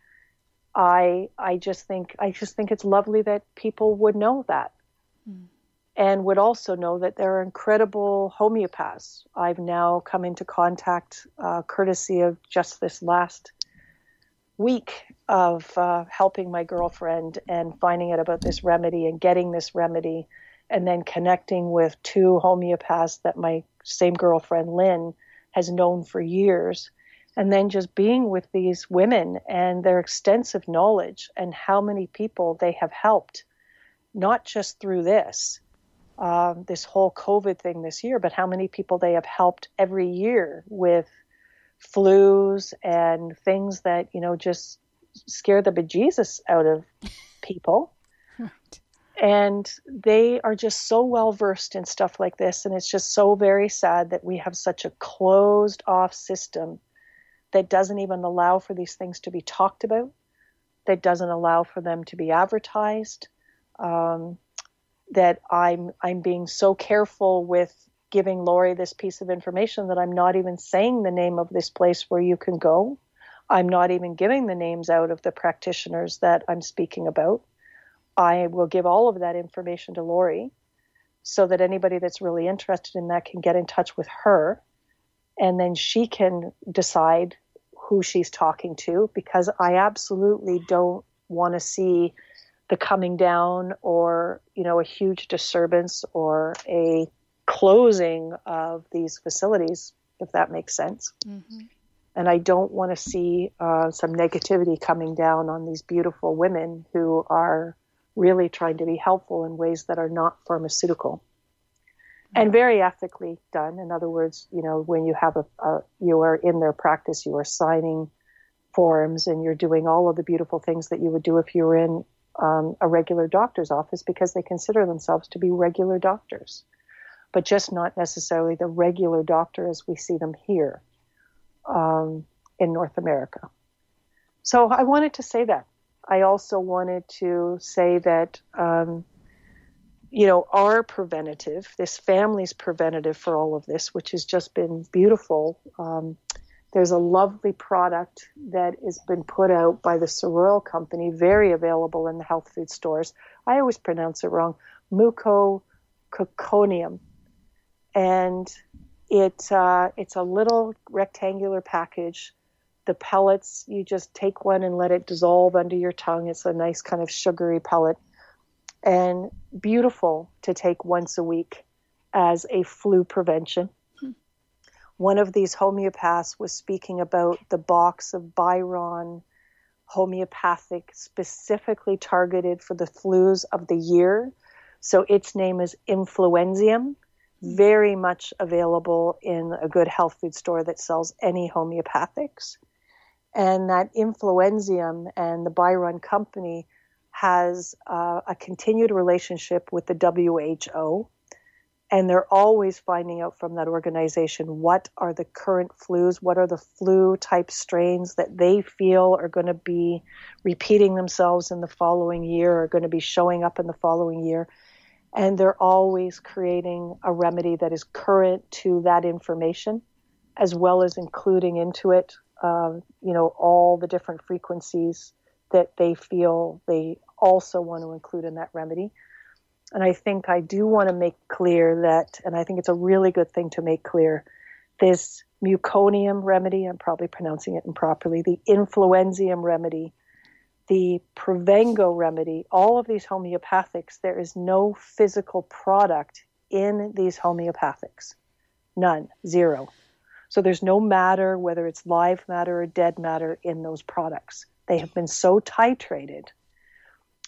I, I just think, I just think it's lovely that people would know that, mm. and would also know that there are incredible homeopaths. I've now come into contact, uh, courtesy of just this last week of uh, helping my girlfriend and finding out about this remedy and getting this remedy, and then connecting with two homeopaths that my same girlfriend, Lynn, has known for years. And then just being with these women and their extensive knowledge and how many people they have helped, not just through this, um, this whole COVID thing this year, but how many people they have helped every year with flus and things that, you know, just scare the bejesus out of people. Right. And they are just so well versed in stuff like this. And it's just so very sad that we have such a closed off system that doesn't even allow for these things to be talked about, that doesn't allow for them to be advertised, um, that I'm I'm being so careful with giving Lori this piece of information that I'm not even saying the name of this place where you can go. I'm not even giving the names out of the practitioners that I'm speaking about. I will give all of that information to Lori so that anybody that's really interested in that can get in touch with her, and then she can decide who she's talking to, because I absolutely don't want to see the coming down or, you know, a huge disturbance or a closing of these facilities, if that makes sense. Mm-hmm. And I don't want to see uh, some negativity coming down on these beautiful women who are really trying to be helpful in ways that are not pharmaceutical. And very ethically done. In other words, you know, when you have a, a, you are in their practice, you are signing forms and you're doing all of the beautiful things that you would do if you were in um, a regular doctor's office, because they consider themselves to be regular doctors, but just not necessarily the regular doctor as we see them here um, in North America. So I wanted to say that. I also wanted to say that, um, you know, our preventative, this family's preventative for all of this, which has just been beautiful. Um, there's a lovely product that has been put out by the Soroil Company, very available in the health food stores. I always pronounce it wrong, mucoconium. And it uh, it's a little rectangular package. The pellets, you just take one and let it dissolve under your tongue. It's a nice kind of sugary pellet. And beautiful to take once a week as a flu prevention. Hmm. One of these homeopaths was speaking about the box of Byron homeopathic specifically targeted for the flus of the year. So its name is Influenzium, very much available in a good health food store that sells any homeopathics. And that Influenzium and the Byron Company has uh, a continued relationship with the W H O, and they're always finding out from that organization what are the current flus, what are the flu type strains that they feel are going to be repeating themselves in the following year, are going to be showing up in the following year. And they're always creating a remedy that is current to that information, as well as including into it, uh, you know, all the different frequencies that they feel they also want to include in that remedy. And I think I do want to make clear that, and I think it's a really good thing to make clear, this muconium remedy, I'm probably pronouncing it improperly, the Influenzium remedy, the Prevengo remedy, all of these homeopathics, there is no physical product in these homeopathics. None. Zero. So there's no matter, whether it's live matter or dead matter, in those products. They have been so titrated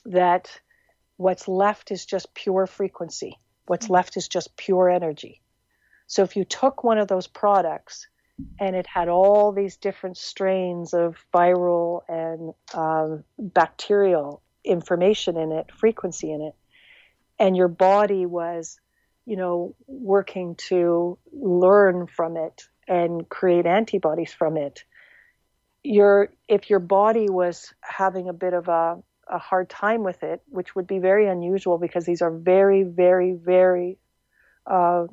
that what's left is just pure frequency. What's left is just pure energy. So if you took one of those products and it had all these different strains of viral and um, bacterial information in it, frequency in it, and your body was, you know, working to learn from it and create antibodies from it, your if your body was having a bit of a, a hard time with it, which would be very unusual because these are very, very, very uh,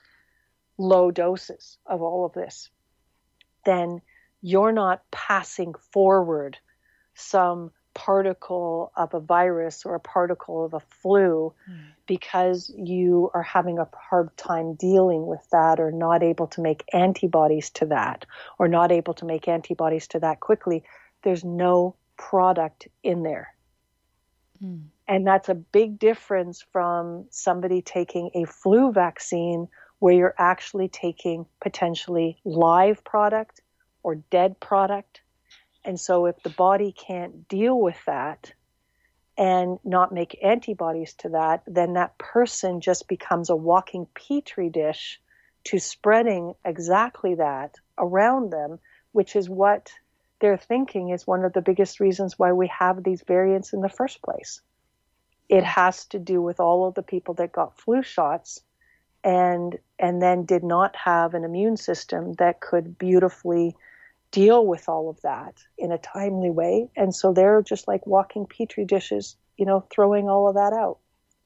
low doses of all of this, then you're not passing forward some particle of a virus or a particle of a flu mm. because you are having a hard time dealing with that or not able to make antibodies to that or not able to make antibodies to that quickly. There's no product in there. Mm. And that's a big difference from somebody taking a flu vaccine where you're actually taking potentially live product or dead product. And so if the body can't deal with that and not make antibodies to that, then that person just becomes a walking petri dish to spreading exactly that around them, which is what they're thinking is one of the biggest reasons why we have these variants in the first place. It has to do with all of the people that got flu shots and and then did not have an immune system that could beautifully deal with all of that in a timely way. And so they're just like walking petri dishes, you know, throwing all of that out.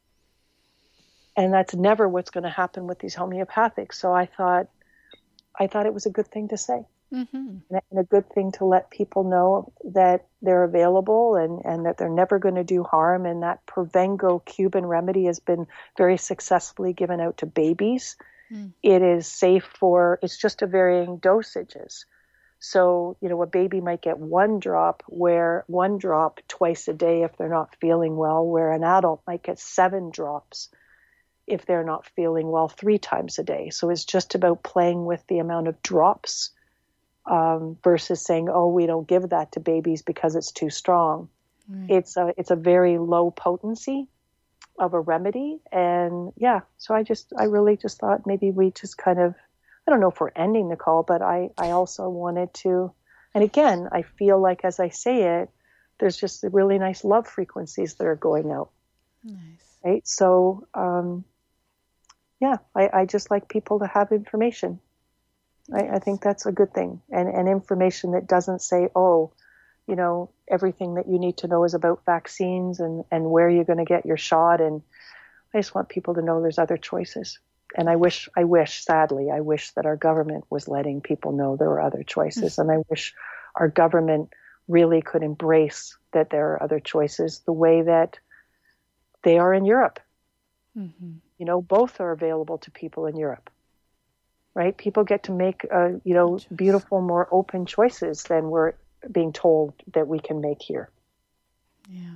And that's never what's going to happen with these homeopathics. So I thought, I thought it was a good thing to say. Mm-hmm. And a good thing to let people know that they're available and, and that they're never going to do harm. And that Prevengo Cuban remedy has been very successfully given out to babies. Mm. It is safe for, it's just a varying dosages. So, you know, a baby might get one drop, where one drop twice a day if they're not feeling well, where an adult might get seven drops if they're not feeling well three times a day. So it's just about playing with the amount of drops um, versus saying, oh, we don't give that to babies because it's too strong. Mm. It's a, it's a very low potency of a remedy. And yeah, so I just, I really just thought maybe we just kind of, I don't know if we're ending the call, but I, I also wanted to, and again, I feel like as I say it, there's just really nice love frequencies that are going out. Nice. Right. So, um, yeah, I, I just like people to have information. I, I think that's a good thing. And, and information that doesn't say, oh, you know, everything that you need to know is about vaccines and, and where you're going to get your shot. And I just want people to know there's other choices. And I wish, I wish, sadly, I wish that our government was letting people know there were other choices. Mm-hmm. And I wish our government really could embrace that there are other choices the way that they are in Europe. Mm-hmm. You know, both are available to people in Europe, right? People get to make, uh, you know, beautiful, more open choices than we're being told that we can make here. Yeah.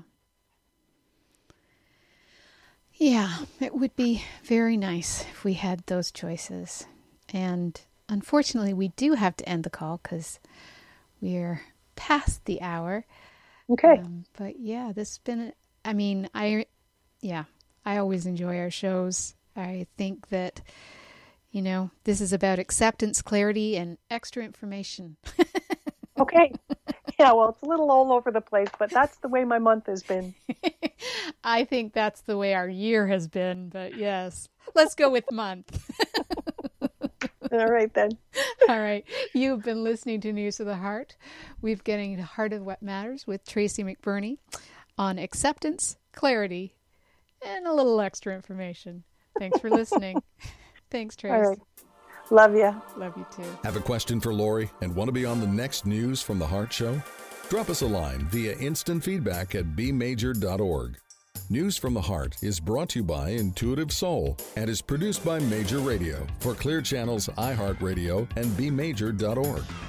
Yeah, it would be very nice if we had those choices. And unfortunately, we do have to end the call because we're past the hour. Okay. Um, but yeah, this has been, I mean, I, yeah, I always enjoy our shows. I think that, you know, this is about acceptance, clarity, and extra information. Okay. Yeah, well, it's a little all over the place, but that's the way my month has been. I think that's the way our year has been, but yes, let's go with month. All right, then. All right. You've been listening to News of the Heart. We've getting to the heart of what matters with Tracy McBurney on acceptance, clarity, and a little extra information. Thanks for listening. Thanks, Tracy. All right. Love you. Love you too. Have a question for Lori and want to be on the next News from the Heart show? Drop us a line via instant feedback at b major dot org. News from the Heart is brought to you by Intuitive Soul and is produced by Major Radio for Clear Channel's iHeartRadio and b major dot org.